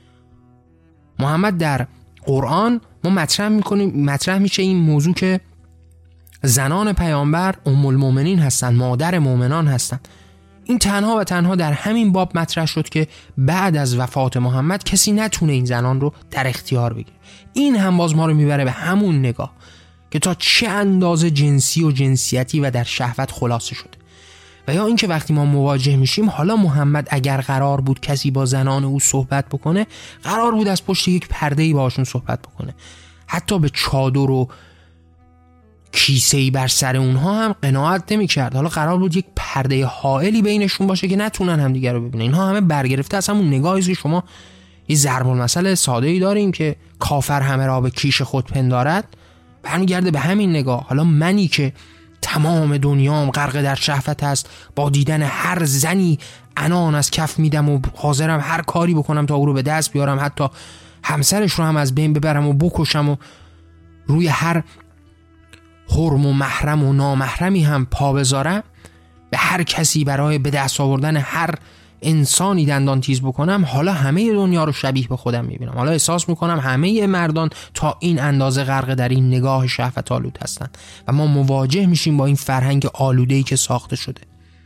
محمد در قرآن ما مطرح میکنیم مطرح میشه این موضوع که زنان پیامبر ام المؤمنین هستند، مادر مؤمنان هستند. این تنها و تنها در همین باب مطرح شد که بعد از وفات محمد کسی نتونه این زنان رو در اختیار بگیره. این هم باز ما رو میبره به همون نگاه که تا چه اندازه جنسی و جنسیتی و در شهوت خلاصه شده. و یا اینکه وقتی ما مواجه میشیم حالا محمد اگر قرار بود کسی با زنان او صحبت بکنه، قرار بود از پشت یک پرده‌ای باهاشون صحبت بکنه. حتی به چادر و کیسه‌ای بر سر اونها هم قناعت نمی‌کرد. حالا قرار بود یک پرده حائلی بینشون باشه که نتونن همدیگه رو ببینن. اینها همه برگرفته از همون نگاهی که شما یه ضرب المثل ساده‌ای داریم که کافر همه را به کیش خود پندارد، برمیگرده به همین نگاه. حالا منی که تمام دنیام غرق در شهوت است، با دیدن هر زنی عنان از کف میدم و حاضرم هر کاری بکنم تا او رو به دست بیارم، حتی همسرش رو هم از بین ببرم و بکشم و روی هر حرم و محرم و نامحرمی هم پا بذارم، به هر کسی برای به دست آوردن هر انسانی دندان تیز بکنم، حالا همه دنیا رو شبیه به خودم میبینم. حالا احساس میکنم همه مردان تا این اندازه غرق در این نگاه شهوت آلود هستن و ما مواجه میشیم با این فرهنگ آلوده‌ای که ساخته شده.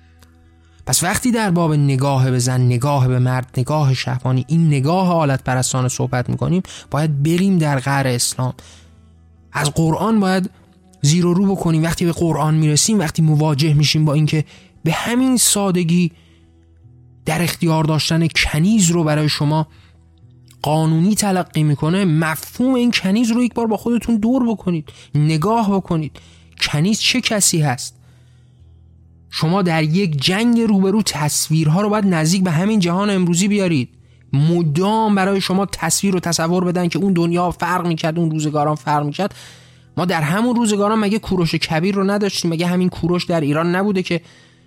پس وقتی در باب نگاه به زن، نگاه به مرد، نگاه شهوانی، این نگاه حالت پرستانه صحبت میکنیم، باید بریم در قعر اسلام. از قرآن باید زیر و رو بکنیم. وقتی به قرآن میرسیم، وقتی مواجه میشیم با اینکه به همین سادگی در اختیار داشتن کنیز رو برای شما قانونی تلقی میکنه، مفهوم این کنیز رو یک بار با خودتون دور بکنید، نگاه بکنید. کنیز چه کسی هست؟ شما در یک جنگ روبرو تصویرها رو باید نزدیک به همین جهان امروزی بیارید، مدام برای شما تصویر و تصور بدن که اون دنیا فرق میکرد، اون روزگاران فرق میکرد. ما در همون روزگاران مگه کوروش کبیر رو نداشتیم؟ مگه همین کوروش در ایران نبوده که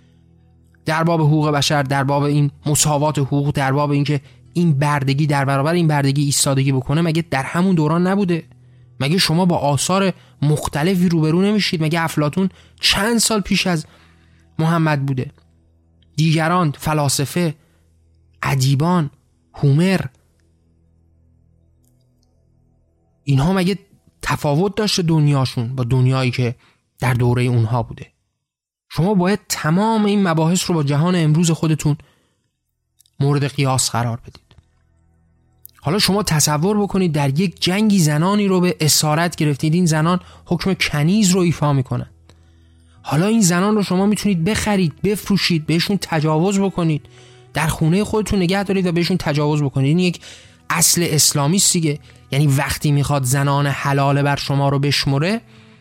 در باب حقوق بشر، در باب این مساوات حقوق، در باب این که این بردگی در برابر این بردگی ایستادگی بکنه، مگه در همون دوران نبوده؟ مگه شما با آثار مختلفی روبرو نمیشید؟ مگه افلاطون چند سال پیش از محمد بوده؟ دیگران، فلاسفه، ادیبان، هومر، اینها مگه تفاوت داشته دنیاشون با دنیایی که در دوره اونها بوده؟ شما باید تمام این مباحث رو با جهان امروز خودتون مورد قیاس قرار بدید. حالا شما تصور بکنید در یک جنگی زنانی رو به اسارت گرفتید، این زنان حکم کنیز رو ایفا میکنن. حالا این زنان رو شما میتونید بخرید، بفروشید، بهشون تجاوز بکنید، در خونه خودتون نگه دارید و بهشون تجاوز بکنید. این یک اصل اسلامی است دیگه. یعنی وقتی میخواد زنان حلال بر شما رو بشمره،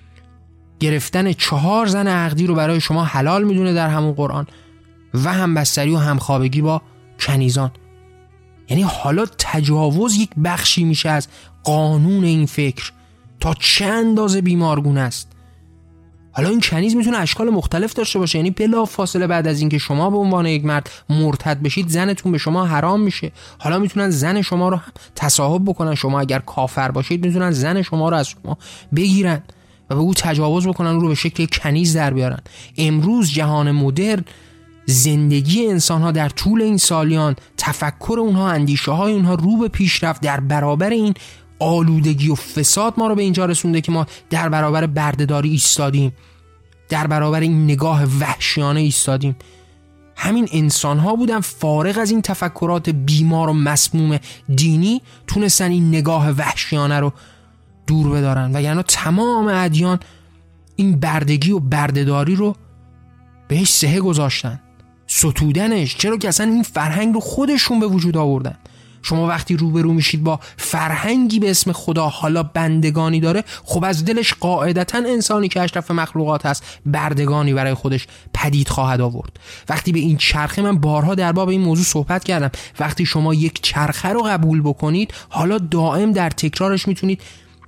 گرفتن چهار زن عقدی رو برای شما حلال میدونه در همون قرآن و همبستری و همخوابگی با کنیزان. یعنی حالا تجاوز یک بخشی میشه از قانون این فکر. تا چه اندازه بیمارگونه است. حالا این کنیز میتونه اشکال مختلف داشته باشه، یعنی بلا فاصله بعد از اینکه شما به عنوان یک مرد مرتد بشید زنتون به شما حرام میشه. حالا میتونن زن شما رو هم تصاحب بکنن، شما اگر کافر باشید میتونن زن شما رو از شما بگیرن و به او تجاوز بکنن، او رو به شکل کنیز در بیارن. امروز جهان مدرن، زندگی انسان ها در طول این سالیان، تفکر اونها، اندیشه های اونها رو به پیشرفت در برابر این آلودگی و فساد ما رو به اینجا رسونده که ما در برابر بردهداری ایستادیم، در برابر این نگاه وحشیانه ایستادیم. همین انسان ها بودن فارغ از این تفکرات بیمار و مسموم دینی تونستن این نگاه وحشیانه رو دور بدارن، وگرنه تمام ادیان این بردگی و بردهداری رو بهش سهه گذاشتن، ستودنش. چرا که اصلا این فرهنگ رو خودشون به وجود آوردن. شما وقتی روبرو میشید با فرهنگی به اسم خدا حالا بندگانی داره، خب از دلش قاعدتا انسانی که اشرف مخلوقات هست بردگانی برای خودش پدید خواهد آورد. وقتی به این چرخه، من بارها در باب این موضوع صحبت کردم، وقتی شما یک چرخه رو قبول بکنید، حالا دائم در تکرارش میتونید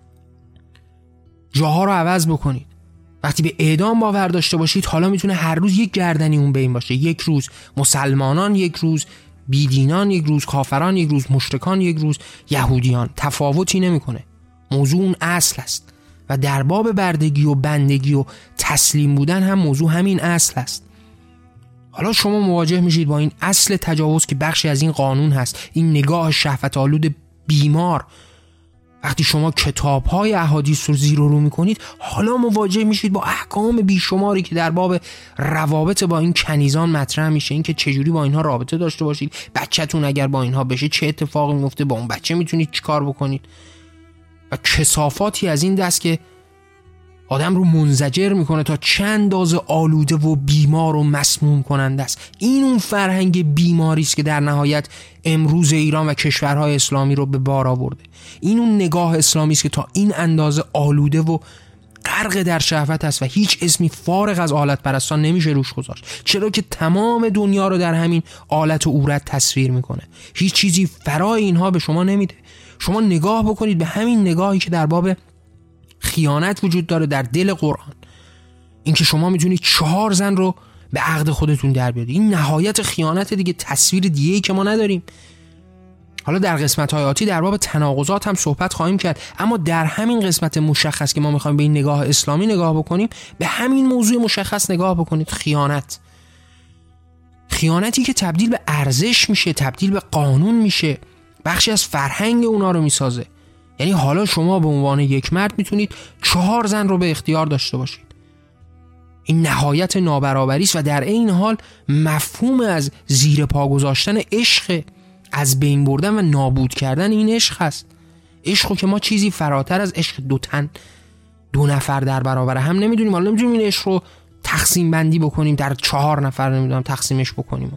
جاها رو عوض بکنید. وقتی به اعدام باور داشته باشید، حالا میتونه هر روز یک گردنی اون بین باشه. یک روز مسلمانان، یک روز بیدینان، یک روز کافران، یک روز مشرکان، یک روز یهودیان. تفاوتی نمیکنه. موضوع اون اصل است و در باب بردگی و بندگی و تسلیم بودن هم موضوع همین اصل است. حالا شما مواجه میشید با این اصل تجاوز که بخشی از این قانون هست، این نگاه شهوت آلود بیمار. وقتی شما کتاب‌های احادیث رو زیر و رو می‌کنید، حالا مواجه میشید با احکام بیشماری که در باب روابط با این کنیزان مطرح میشه. این که چجوری با اینها رابطه داشته باشید، بچه‌تون اگر با اینها بشه چه اتفاقی میفته، با اون بچه میتونید چیکار بکنید و کثافاتی از این دست که آدم رو منزجر میکنه تا چند اندازه آلوده و بیمار و مسموم کننده است. این اون فرهنگ بیماری است که در نهایت امروز ایران و کشورهای اسلامی رو به بار آورده. این اون نگاه اسلامی است که تا این اندازه آلوده و غرق در شهوت است و هیچ اسمی فارغ از آلت پرستان نمیشه روش گذاشت. چرا که تمام دنیا رو در همین آلت و عورت تصویر میکنه. هیچ چیزی فرای اینها به شما نمیده. شما نگاه بکنید به همین نگاهی که در باب خیانت وجود داره در دل قرآن، اینکه شما میتونید چهار زن رو به عقد خودتون در بیارید. این نهایت خیانت دیگه، تصویر دیگه‌ای که ما نداریم. حالا در قسمت‌های آتی در باب تناقضات هم صحبت خواهیم کرد، اما در همین قسمت مشخص که ما میخوایم به این نگاه اسلامی نگاه بکنیم، به همین موضوع مشخص نگاه بکنید. خیانت، خیانتی که تبدیل به ارزش میشه، تبدیل به قانون میشه، بخشی از فرهنگ اونا رو میسازه. یعنی حالا شما به عنوان یک مرد میتونید چهار زن رو به اختیار داشته باشید. این نهایت نابرابری است و در این حال مفهوم از زیر پا گذاشتن عشق، از بین بردن و نابود کردن این عشق است. عشقو که ما چیزی فراتر از عشق دو تن، دو نفر در برابر هم نمیدونیم. حالا نمیدونیم این عشق رو تقسیم بندی بکنیم، در چهار نفر نمیدونم تقسیمش بکنیم،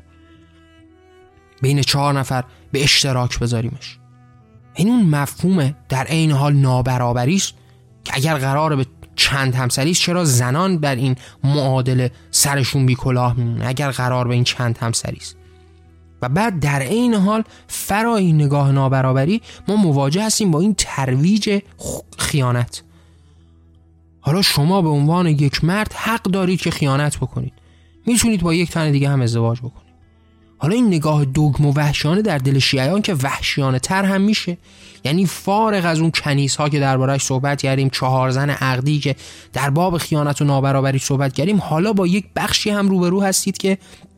بین چهار نفر به اشتراک بذاریمش. این اون مفهومه در این حال نابرابری است که اگر قراره به چند همسری است، چرا زنان در این معادله سرشون بی کلاه میمونه اگر قرار به این چند همسری است؟ و بعد در این حال فرای این نگاه نابرابری ما مواجه هستیم با این ترویج خیانت. حالا شما به عنوان یک مرد حق دارید که خیانت بکنید، میتونید با یک تن دیگه هم ازدواج بکنید. حالا این نگاه دوگم و وحشیانه در دل شیعیان که وحشیانه تر هم میشه، یعنی فارغ از اون کنیزها که درباره‌اش صحبت کردیم، چهار زن عقدی که در باب خیانت و نابرابری صحبت کردیم، حالا با یک بخشی هم روبرو هستید که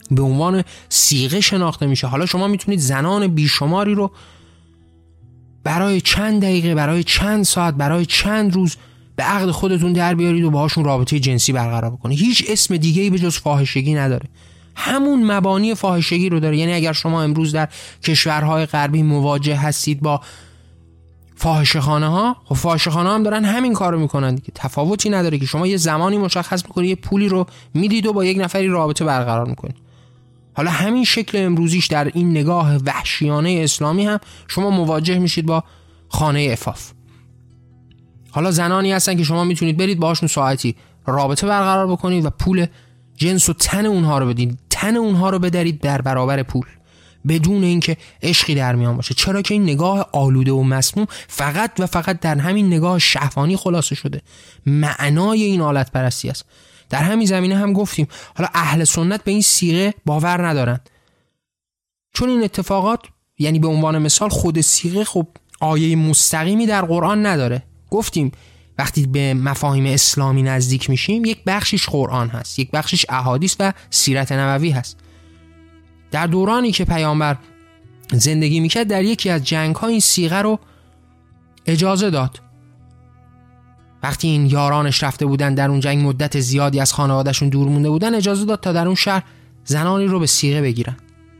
به عنوان صیغه شناخته میشه. حالا شما میتونید زنان بیشماری رو برای چند دقیقه، برای چند ساعت، برای چند روز به عقد خودتون در بیارید و باهاشون رابطه جنسی برقرار بکنید. هیچ اسم دیگه‌ای به جز فاحشگی نداره، همون مبانی فاحشگی رو داره. یعنی اگر شما امروز در کشورهای غربی مواجه هستید با فاحشه‌خانه ها، خب فاحشه‌خانه هم دارن همین کارو میکنن دیگه. تفاوتی نداره که شما یه زمانی مشخص میکنید، یه پولی رو میدید و با یک نفری رابطه برقرار میکنید. حالا همین شکل امروزیش در این نگاه وحشیانه اسلامی هم شما مواجه میشید با خانه عفاف. حالا زنانی هستن که شما میتونید برید باهاشون ساعتی رابطه برقرار بکنید و پول جنس و تن اونها رو بدید، تن اونها رو بدرید در برابر پول، بدون اینکه عشقی در میان باشه. چرا که این نگاه آلوده و مسموم فقط و فقط در همین نگاه شهوانی خلاصه شده. معنای این آلت پرستی است. در همین زمینه هم گفتیم حالا اهل سنت به این صیغه باور ندارند، چون این اتفاقات، یعنی به عنوان مثال خود صیغه خب آیه مستقیمی در قرآن نداره. گفتیم وقتی به مفاهیم اسلامی نزدیک میشیم یک بخشش قرآن هست، یک بخشش احادیث و سیرت نبوی هست. در دورانی که پیامبر زندگی میکرد در یکی از جنگ ها این صیغه رو اجازه داد. وقتی این یارانش رفته بودن در اون جنگ، مدت زیادی از خانوادهشون دور مونده بودن، اجازه داد تا در اون شهر زنانی رو به صیغه بگیرن.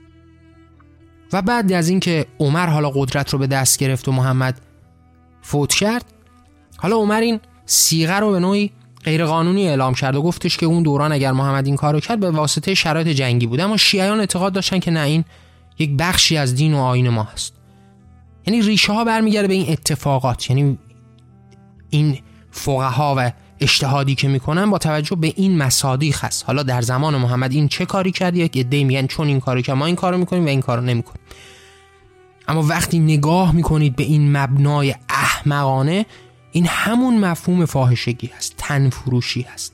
و بعد از این که عمر حالا قدرت رو به دست گرفت و محمد فوت کرد، حالا عمر این صیغه رو به نوعی غیر قانونی اعلام کرد و گفتش که اون دوران اگر محمد این کارو کرد به واسطه شرایط جنگی بود. اما شیعیان اعتقاد داشتن که نه، این یک بخشی از دین و آیین ما هست. یعنی ریشه ها برمیگرده به این اتفاقات. یعنی این فقها و اجتهادی که میکنن با توجه به این مصادیق هست. حالا در زمان محمد این چه کاری کرد؟ یک عده میگن چون این کارو کرد ما این کارو میکنیم و این کارو نمیکنیم. اما وقتی نگاه میکنید به این مبنای احمقانه، این همون مفهوم فاحشگی هست، تن فروشی هست،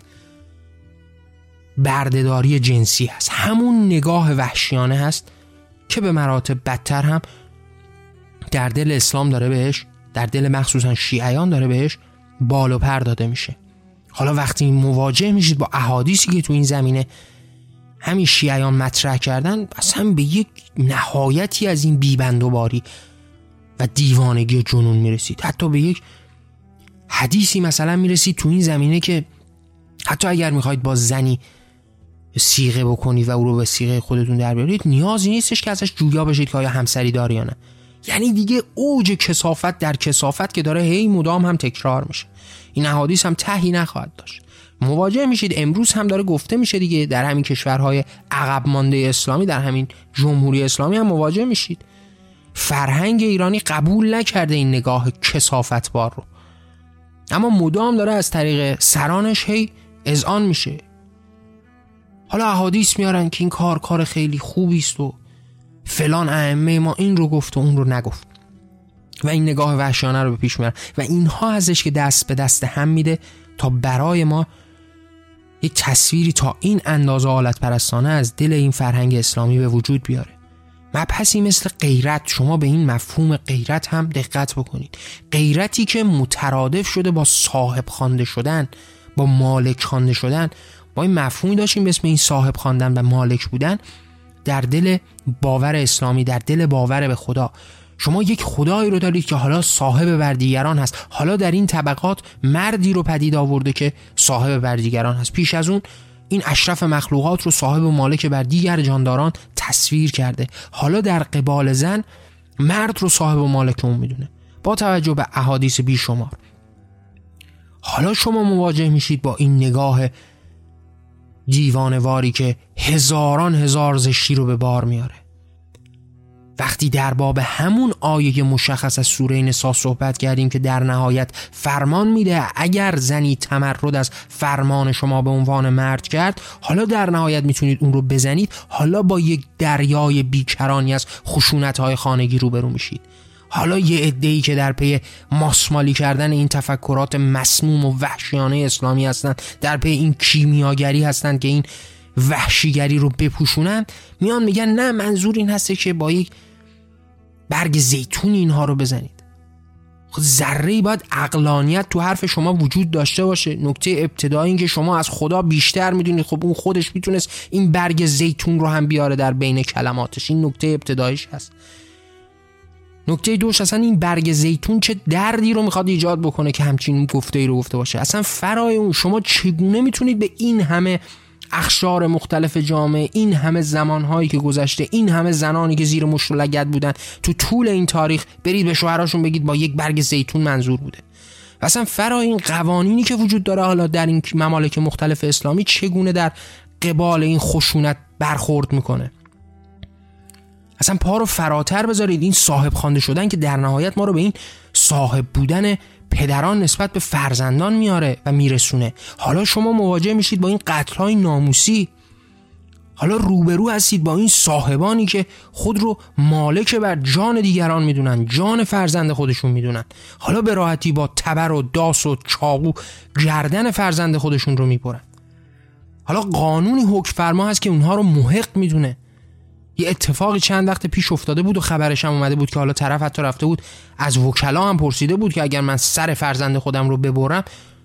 بردهداری جنسی هست، همون نگاه وحشیانه هست که به مراتب بدتر هم در دل اسلام داره بهش، در دل مخصوصا شیعیان داره بهش بال و پر داده میشه. حالا وقتی مواجه میشید با احادیثی که تو این زمینه همین شیعیان مطرح کردن، اصلا به یک نهایتی از این بیبندوباری و دیوانگی و جنون میرسید. حتی به یک حدیثی مثلا میرسید تو این زمینه که حتی اگر میخواید با زنی صیغه بکنید و او رو به صیغه خودتون در بیارید، نیازی نیستش که ازش جویا بشید که آیا همسری داره یا نه. یعنی دیگه اوج کثافت در کثافت که داره هی مدام هم تکرار میشه. این احادیث هم تهی نخواهد داشت. مواجه میشید، امروز هم داره گفته میشه دیگه، در همین کشورهای عقب مانده اسلامی، در همین جمهوری اسلامی هم مواجه میشید. فرهنگ ایرانی قبول نکرده این نگاه کثافتبار رو، اما مدام داره از طریق سرانش هی اذعان میشه. حالا احادیث میارن که این کار کار خیلی خوبی است و فلان ائمه ما این رو گفت و اون رو نگفت و این نگاه وحشیانه رو به پیش میارن و اینها ازش که دست به دست هم میده تا برای ما یک تصویری تا این اندازه آلت پرستانه از دل این فرهنگ اسلامی به وجود بیاره. مبحثی مثل غیرت، شما به این مفهوم غیرت هم دقت بکنید. غیرتی که مترادف شده با صاحب خوانده شدن، با مالک خوانده شدن. ما این مفهومی داشتیم به اسم این صاحب خواندن و مالک بودن در دل باور اسلامی، در دل باور به خدا. شما یک خدایی رو دارید که حالا صاحب بر دیگران هست. حالا در این طبقات مردی رو پدید آورده که صاحب بر دیگران هست. پیش از اون این اشرف مخلوقات رو صاحب و مالک بر دیگر جانداران تصویر کرده. حالا در قبال زن مرد رو صاحب و مالک اون میدونه با توجه به احادیث بیشمار. حالا شما مواجه میشید با این نگاه دیوانواری که هزاران هزار زشتی رو به بار میاره. وقتی در باب همون آیه مشخص از سوره نساء صحبت کردیم که در نهایت فرمان میده اگر زنی تمرد از فرمان شما به عنوان مرد کرد، حالا در نهایت میتونید اون رو بزنید. حالا با یک دریای بیکرانی از خشونت‌های خانگی روبرو میشید. حالا یه عده‌ای که در پی ماسمالی کردن این تفکرات مسموم و وحشیانه اسلامی هستند، در پی این کیمیاگری هستند که این وحشیگری رو بپوشونن، میان میگن نه منظور این هسته که با یک برگ زیتون اینها رو بزنید. ذره‌ای باید عقلانیت تو حرف شما وجود داشته باشه. نکته ابتدایی این که شما از خدا بیشتر میدونید. خب اون خودش میتونست این برگ زیتون رو هم بیاره در بین کلماتش. این نکته ابتداییش هست. نکته دوش، اصلا این برگ زیتون چه دردی رو میخواد ایجاد بکنه که همچین گفته‌ای رو گفته باشه؟ اصلا فرای اون، شما چگونه میتونید به این همه اخشار مختلف جامعه، این همه زمانهایی که گذشته، این همه زنانی که زیر مشت و لگد بودن تو طول این تاریخ، برید به شوهراشون بگید با یک برگ زیتون منظور بوده؟ و اصلا فرای این قوانینی که وجود داره حالا در این ممالک مختلف اسلامی چگونه در قبال این خشونت برخورد میکنه؟ اصلا پا رو فراتر بذارید. این صاحب خوانده شدن که در نهایت ما رو به این صاحب بودن پدران نسبت به فرزندان میاره و میرسونه. حالا شما مواجه میشید با این قتل‌های ناموسی. حالا روبرو هستید با این صاحبانی که خود رو مالک بر جان دیگران میدونن، جان فرزند خودشون میدونن. حالا به راحتی با تبر و داس و چاقو گردن فرزند خودشون رو میبرن. حالا قانونی حکم فرما هست که اونها رو محق میدونه. یه اتفاقی چند وقت پیش افتاده بود و خبرش هم اومده بود که حالا طرف حتی رفته بود از وکلا هم پرسیده بود که اگر من سر فرزند خودم رو ببرم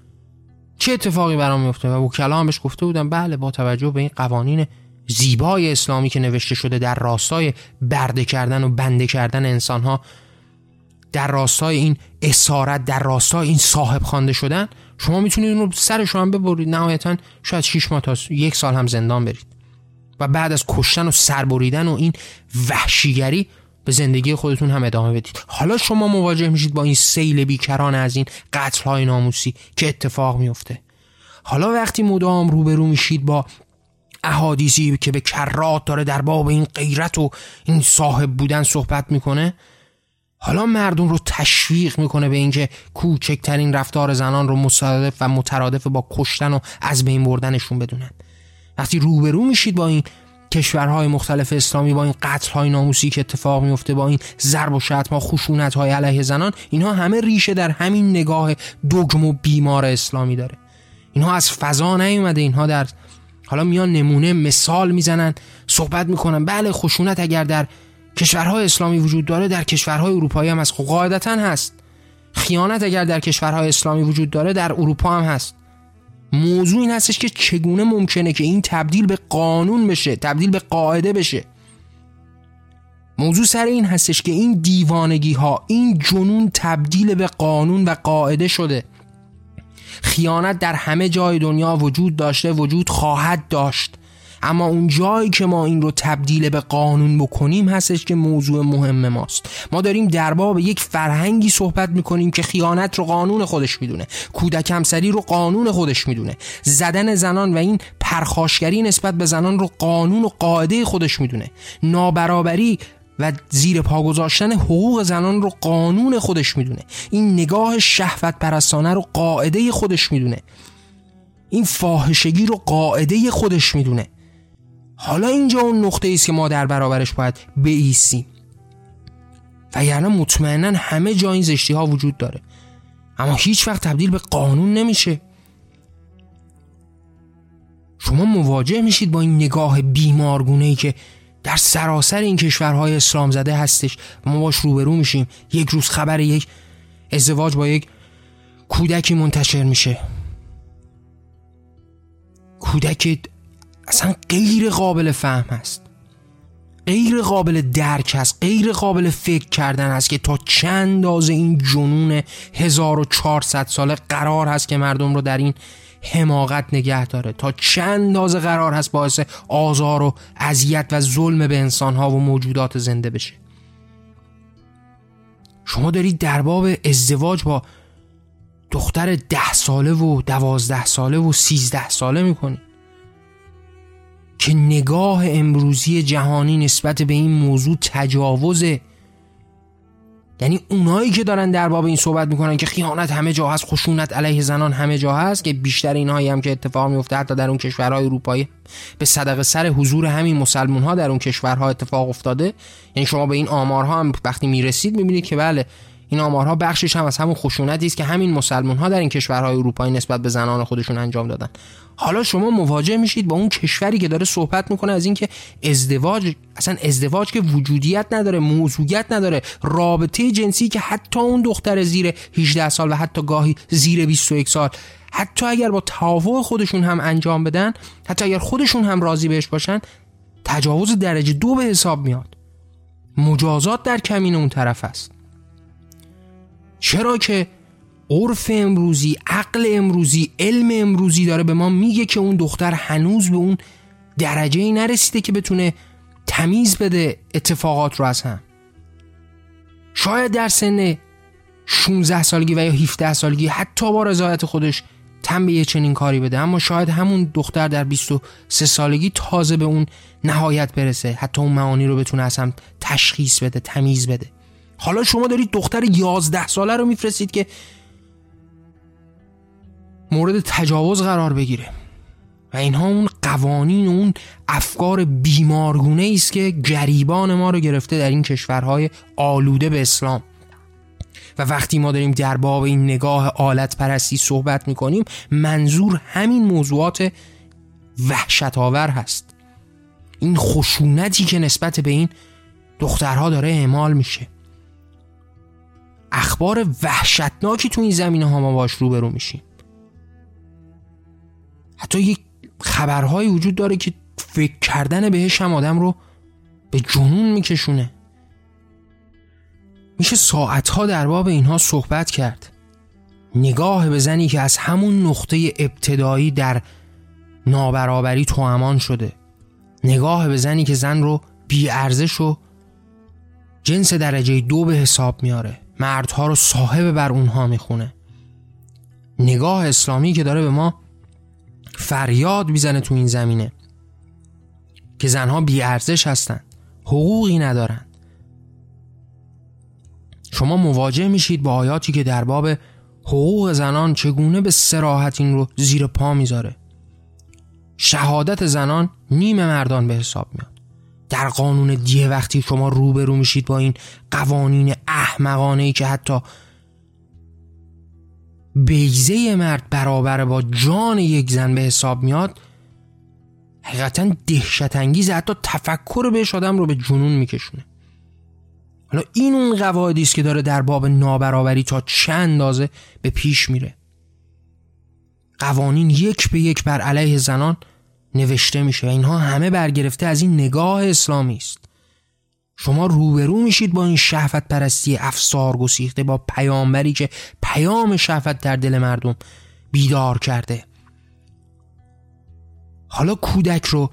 چه اتفاقی برام میفته، و وکلا هم بهش گفته بودن بله با توجه به این قوانین زیبای اسلامی که نوشته شده در راستای برده کردن و بنده کردن انسانها، در راستای این اسارت، در راستای این صاحب خوانده شدن، شما میتونید اون رو سرش رو هم ببرید، نهایتا شاید شش ماه تا یک سال هم زندان برید و بعد از کشتن و سربریدن و این وحشیگری به زندگی خودتون هم ادامه بدید. حالا شما مواجه میشید با این سیل بیکران از این قتل‌های ناموسی که اتفاق میفته. حالا وقتی مدام روبرو میشید با احادیثی که به کرات داره در باب این غیرت و این صاحب بودن صحبت میکنه، حالا مردم رو تشویق میکنه به اینکه کوچکترین رفتار زنان رو مصادف و مترادف با کشتن و از بین بردنشون بدونن. وقتی روبرو میشید با این کشورهای مختلف اسلامی، با این قتل‌های ناموسی که اتفاق میفته، با این ضرب و شتم و خشونت‌های علیه زنان، اینها همه ریشه در همین نگاه دگم و بیمار اسلامی داره. اینها از فضا نیومده. اینها در حالا میان نمونه مثال میزنن، صحبت میکنن بله خشونت اگر در کشورهای اسلامی وجود داره، در کشورهای اروپایی هم هست. قاعدتاً هست. خیانت اگر در کشورهای اسلامی وجود داره، در اروپا هم هست. موضوع این هستش که چگونه ممکنه که این تبدیل به قانون بشه، تبدیل به قاعده بشه. موضوع سر این هستش که این دیوانگی ها، این جنون تبدیل به قانون و قاعده شده. خیانت در همه جای دنیا وجود داشته، وجود خواهد داشت، اما اون جایی که ما این رو تبدیل به قانون بکنیم هستش که موضوع مهم ماست. ما داریم در باب یک فرهنگی صحبت میکنیم که خیانت رو قانون خودش میدونه، کودک همسری رو قانون خودش میدونه، زدن زنان و این پرخاشگری نسبت به زنان رو قانون و قاعده خودش میدونه، نابرابری و زیر پا گذاشتن حقوق زنان رو قانون خودش میدونه، این نگاه شهوت پرستانه رو قاعده خودش میدونه، این فاحشگی رو قاعده خودش میدونه. حالا اینجا اون نقطه ایست که ما در برابرش باید بایستیم، و یعنی مطمئنا همه جا این زشتی ها وجود داره، اما هیچ وقت تبدیل به قانون نمیشه. شما مواجه میشید با این نگاه بیمارگونه‌ای که در سراسر این کشورهای اسلام زده هستش و ما باش روبرو میشیم. یک روز خبر یک ازدواج با یک کودکی منتشر میشه، کودک اصلا غیر قابل فهم هست، غیر قابل درک هست، غیر قابل فکر کردن هست که تا چند اندازه این جنون هزار و چهارصد ساله قرار هست که مردم رو در این حماقت نگه داره، تا چند اندازه قرار هست باعث آزار و اذیت و ظلم به انسانها و موجودات زنده بشه. شما دارید در باب ازدواج با دختر ده ساله و دوازده ساله و سیزده ساله میکنید که نگاه امروزی جهانی نسبت به این موضوع تجاوزه. یعنی اونایی که دارن در باب این صحبت میکنن که خیانت همه جا هست، خشونت علیه زنان همه جا هست، که بیشتر اینهایی هم که اتفاق میفته حتی در اون کشورهای اروپایی به صدقه سر حضور همین مسلمان ها در اون کشورها اتفاق افتاده. یعنی شما به این آمارها هم وقتی میرسید میبینید که بله این آمارها بخشش هم از همون خشونتی است که همین مسلمان‌ها در این کشورهای اروپایی نسبت به زنان خودشون انجام دادن. حالا شما مواجه میشید با اون کشوری که داره صحبت میکنه از این که ازدواج، اصلا ازدواج که وجودیت نداره، موضوعیت نداره، رابطه جنسی که حتی اون دختر زیر هجده سال و حتی گاهی زیر بیست و یک سال حتی اگر با توافق خودشون هم انجام بدن، حتی اگر خودشون هم راضی بهش باشن، تجاوز درجه دو به حساب میاد. مجازات در کمین اون طرف است. چرا که عرف امروزی، عقل امروزی، علم امروزی داره به ما میگه که اون دختر هنوز به اون درجه‌ای نرسیده که بتونه تمیز بده اتفاقات رو از هم. شاید در سن شانزده سالگی و یا هفده سالگی حتی با رضایت خودش تن به یه چنین کاری بده، اما شاید همون دختر در بیست و سه سالگی تازه به اون نهایت برسه، حتی اون معانی رو بتونه از هم تشخیص بده، تمیز بده. حالا شما دارید دختر یازده ساله رو میفرستید که مورد تجاوز قرار بگیره و اینها اون قوانین و اون افکار بیمارگونه است که گریبان ما رو گرفته در این کشورهای آلوده به اسلام. و وقتی ما داریم در باب این نگاه آلت پرستی صحبت میکنیم، منظور همین موضوعات وحشت آور هست. این خشونتی که نسبت به این دخترها داره اعمال میشه. اخبار وحشتناکی تو این زمینه ها ما باش روبرو میشیم. حتی یک خبرهایی وجود داره که فکر کردن بهش هم آدم رو به جنون میکشونه. میشه ساعتها در باب اینها صحبت کرد. نگاه به زنی که از همون نقطه ابتدایی در نابرابری توامان شده، نگاه به زنی که زن رو بی ارزش و جنس درجه دو به حساب میاره، مردها رو صاحب بر اونها میخونه. نگاه اسلامی که داره به ما فریاد میزنه تو این زمینه که زنها بی ارزش هستن، حقوقی ندارن. شما مواجه میشید با آیاتی که در باب حقوق زنان چگونه به صراحت این رو زیر پا میذاره. شهادت زنان نیمه مردان به حساب میاد. در قانون دیه وقتی شما روبرو میشید با این قوانین احمقانه‌ای که حتی بیضه مرد برابر با جان یک زن به حساب میاد، حقیقتا دهشت انگیزه. حتی تفکر بهش آدم رو به جنون میکشونه. حالا این اون قواعدی است که داره در باب نابرابری تا چه اندازه به پیش میره. قوانین یک به یک بر علیه زنان نوشته میشه و اینها همه برگرفته از این نگاه اسلامی است. شما روبرو میشید با این شهوت پرستی افسار گسیخته، با پیامبری که پیام شهوت در دل مردم بیدار کرده. حالا کودک رو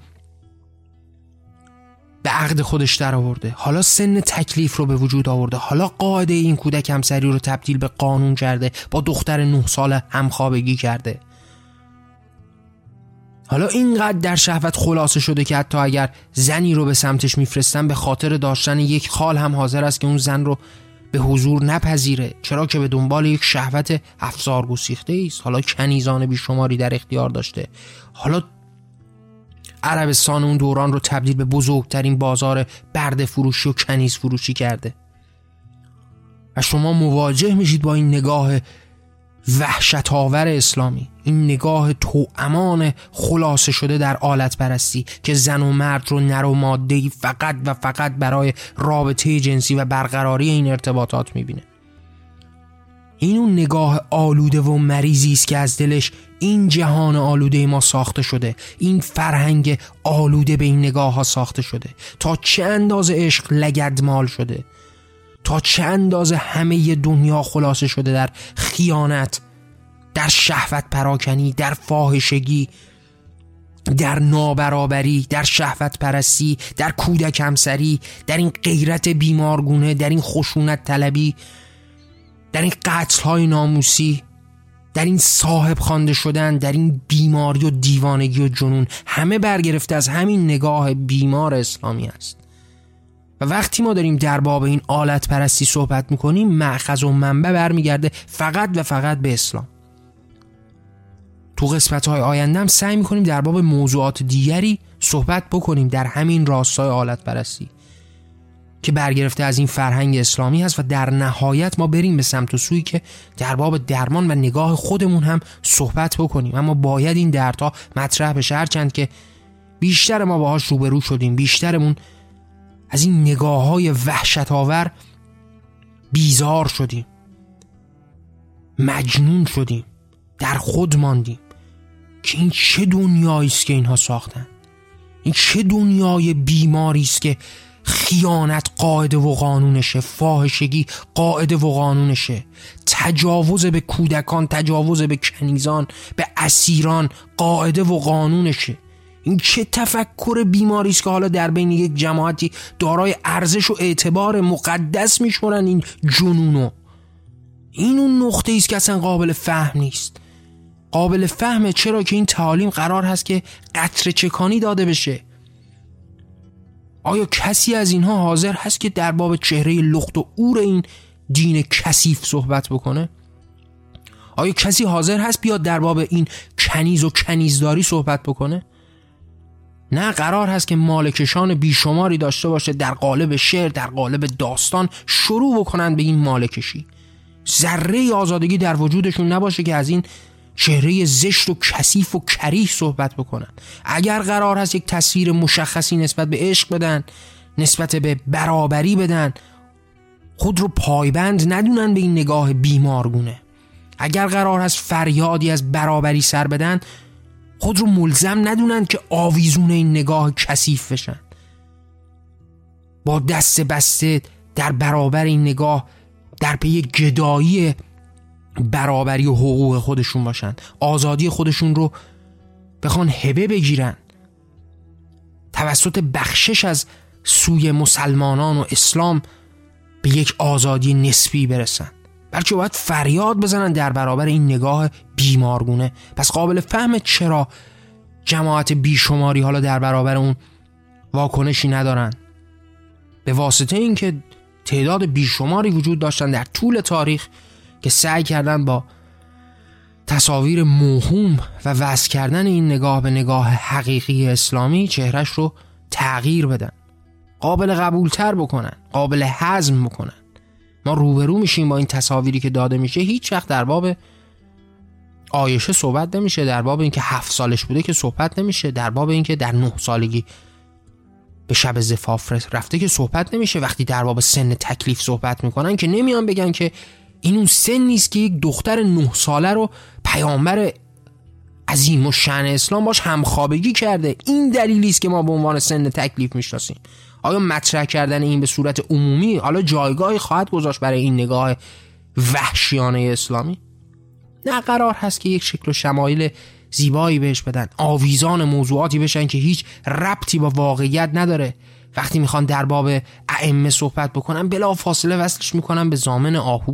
به عقد خودش در آورده، حالا سن تکلیف رو به وجود آورده، حالا قاعده این کودک همسری رو تبدیل به قانون کرده، با دختر نه ساله همخوابگی کرده. حالا اینقدر در شهوت خلاصه شده که حتی اگر زنی رو به سمتش میفرستن، به خاطر داشتن یک خال هم حاضر است که اون زن رو به حضور نپذیره، چرا که به دنبال یک شهوت افسار گسیخته است. حالا کنیزان بیشماری در اختیار داشته. حالا عربستان اون دوران رو تبدیل به بزرگترین بازار برده فروشی و کنیز فروشی کرده و شما مواجه میشید با این نگاه وحشت آور اسلامی، این نگاه توامان خلاصه شده در آلت پرستی که زن و مرد رو نر و ماده‌ای فقط و فقط برای رابطه جنسی و برقراری این ارتباطات میبینه. این اون نگاه آلوده و مریضی است که از دلش این جهان آلوده ما ساخته شده، این فرهنگ آلوده به این نگاه ها ساخته شده. تا چه اندازه عشق لگدمال شده، تا چه اندازه همه دنیا خلاصه شده در خیانت، در شهوت پراکنی، در فاحشگی، در نابرابری، در شهوت پرستی، در کودک همسری، در این غیرت بیمارگونه، در این خشونت طلبی، در این قتل‌های ناموسی، در این صاحب خوانده شدن، در این بیماری و دیوانگی و جنون، همه برگرفته از همین نگاه بیمار اسلامی است. و وقتی ما داریم در باب این آلت پرستی صحبت میکنیم، مأخذ و منبع برمیگرده فقط و فقط به اسلام. تو قسمت‌های آینده هم سعی میکنیم در باب موضوعات دیگری صحبت بکنیم در همین راستای آلت پرستی. که برگرفته از این فرهنگ اسلامی هست و در نهایت ما بریم به سمت و سویی که در باب درمان و نگاه خودمون هم صحبت بکنیم. اما باید این دردها مطرح بشه، هرچند که بیشتر ما باهاش روبرو شدیم، بیشترمون از این نگاه‌های وحشت‌آور بیزار شدیم، مجنون شدیم، در خود ماندیم که این چه دنیایی است که اینها ساختن، این چه دنیای بیماری است که خیانت قاعده و قانونشه، فاحشگی قاعده و قانونشه، تجاوز به کودکان، تجاوز به کنیزان، به اسیران قاعده و قانونشه. این چه تفکر بیماری است که حالا در بین یک جماعتی دارای ارزش و اعتبار مقدس میشورن این جنونو. این اون نقطه است که اصلا قابل فهم نیست. قابل فهمه چرا که این تعالیم قرار هست که قطره چکانی داده بشه. آیا کسی از اینها حاضر هست که در باب چهره لخت و عور این دین کثیف صحبت بکنه؟ آیا کسی حاضر هست بیاد در باب این کنیز و کنیزداری صحبت بکنه؟ نه، قرار هست که مالکشان بیشماری داشته باشه در قالب شعر، در قالب داستان شروع بکنن به این مالکشی. ذره آزادگی در وجودشون نباشه که از این چهره زشت و کثیف و کریه صحبت بکنن. اگر قرار هست یک تصویر مشخصی نسبت به عشق بدن، نسبت به برابری بدن، خود رو پایبند ندونن به این نگاه بیمارگونه. اگر قرار هست فریادی از برابری سر بدن، خود رو ملزم ندونن که آویزون این نگاه کثیف بشن. با دست بسته در برابر این نگاه در پی گدایی برابری و حقوق خودشون باشن، آزادی خودشون رو بخوان هبه بگیرن، توسط بخشش از سوی مسلمانان و اسلام به یک آزادی نسبی برسن، بلکه باید فریاد بزنن در برابر این نگاه بیمارگونه. پس قابل فهمه چرا جماعت بیشماری حالا در برابر اون واکنشی ندارن، به واسطه این که تعداد بیشماری وجود داشتن در طول تاریخ که سعی کردن با تصاویر موهوم و وصل کردن این نگاه به نگاه حقیقی اسلامی چهرش رو تغییر بدن، قابل قبول تر بکنن، قابل هضم بکنن. ما روبرو میشیم با این تصاویری که داده میشه، هیچ وقت در باب عایشه صحبت نمیشه، در باب اینکه هفت سالش بوده که صحبت نمیشه، در باب اینکه در نه سالگی به شب زفاف رفته که صحبت نمیشه. وقتی در باب سن تکلیف صحبت میکنن که نمیان بگن که این اون سن نیست که یک دختر نه ساله رو پیامبر عظیم و شأن اسلام باش همخوابگی کرده. این دلیلی است که ما به عنوان سن تکلیف میشناسیم. آیا مطرح کردن این به صورت عمومی حالا جایگاهی خواهد گذاشت برای این نگاه وحشیانه اسلامی؟ نه، قرار هست که یک شکل و شمایل زیبایی بهش بدن، آویزان موضوعاتی بشن که هیچ ربطی با واقعیت نداره. وقتی میخوان در باب ائمه صحبت بکنن، بلا فاصله وصلش میکنن به ضامن آهو،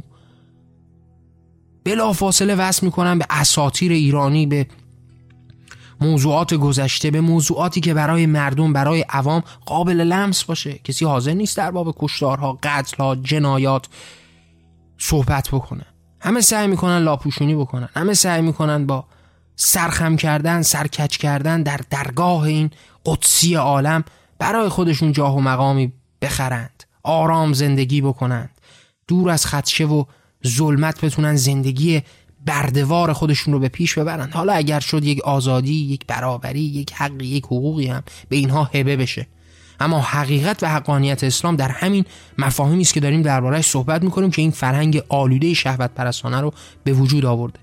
بلا فاصله وصل میکنن به اساطیر ایرانی، به موضوعات گذشته، به موضوعاتی که برای مردم، برای عوام قابل لمس باشه. کسی حاضر نیست در باب کشتارها، قتلها، جنایات صحبت بکنه. همه سعی میکنن لاپوشونی بکنن، همه سعی میکنن با سرخم کردن، سرکج کردن در درگاه این قدسی عالم برای خودشون جاه و مقامی بخرند، آرام زندگی بکنند، دور از خدشه و ظلمت بتونن زندگی بردوار خودشون رو به پیش ببرند. حالا اگر شد یک آزادی، یک برابری، یک حقی، یک حقوقی هم به اینها هبه بشه. اما حقیقت و حقانیت اسلام در همین مفاهیمی است که داریم درباره‌اش صحبت می‌کنیم که این فرهنگ آلوده شهوت پرستانه رو به وجود آورده.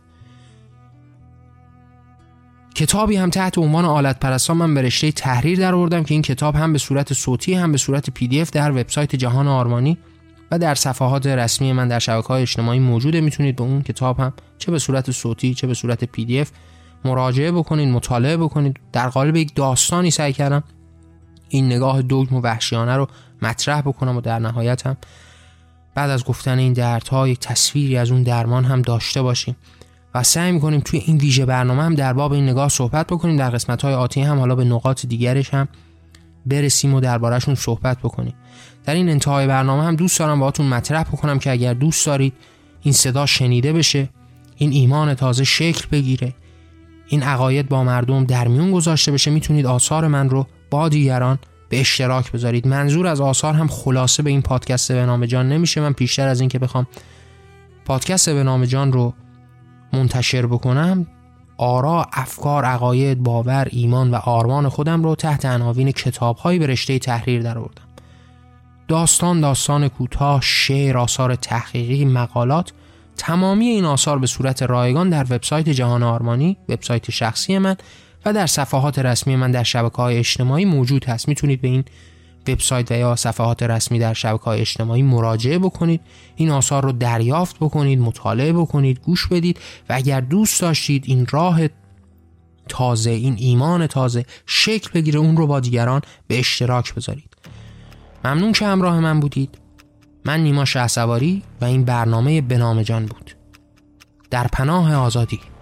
کتابی هم تحت عنوان آلت پرستان من به رشته تحریر در آوردم که این کتاب هم به صورت صوتی هم به صورت پی دی اف در وبسایت جهان آرمانی و در صفحات رسمی من در شبکه‌های اجتماعی موجوده. میتونید به اون کتاب هم چه به صورت صوتی چه به صورت پی دی اف مراجعه بکنید، مطالعه بکنید. در قالب یک داستانی سعی کردم این نگاه دوگم و وحشیانه رو مطرح بکنم و در نهایت هم بعد از گفتن این دردها یک تصویری از اون درمان هم داشته باشیم و سعی می‌کنیم توی این ویژه برنامه هم در باب این نگاه صحبت بکنیم. در قسمت‌های آتی هم حالا به نقاط دیگرش هم برسیم و درباره‌شون صحبت بکنیم. در این انتهای برنامه هم دوست دارم باهاتون مطرح بکنم که اگر دوست دارید این صدا شنیده بشه، این ایمان تازه شکل بگیره، این عقاید با مردم در میون گذاشته بشه، میتونید آثار من رو با دیگران به اشتراک بذارید. منظور از آثار هم خلاصه به این پادکست به نام جان نمیشه. من پیشتر از این که بخوام پادکست به نام جان رو منتشر بکنم، آرا، افکار، عقاید، باور، ایمان و آرمان خودم رو تحت عناوین کتاب‌هایی به رشته تحریر درآوردم. داستان، داستان کوتاه، شعر، آثار تحقیقی، مقالات، تمامی این آثار به صورت رایگان در وبسایت جهان آرمانی، وبسایت شخصی من و در صفحات رسمی من در شبکه‌های اجتماعی موجود هست. میتونید به این وبسایت و یا صفحات رسمی در شبکه‌های اجتماعی مراجعه بکنید، این آثار رو دریافت بکنید، مطالعه بکنید، گوش بدید و اگر دوست داشتید این راه تازه، این ایمان تازه شکل بگیره، اون رو با دیگران به اشتراک بذارید. ممنون که همراه من بودید. من نیما شهسواری و این برنامه به نام جان بود. در پناه آزادی.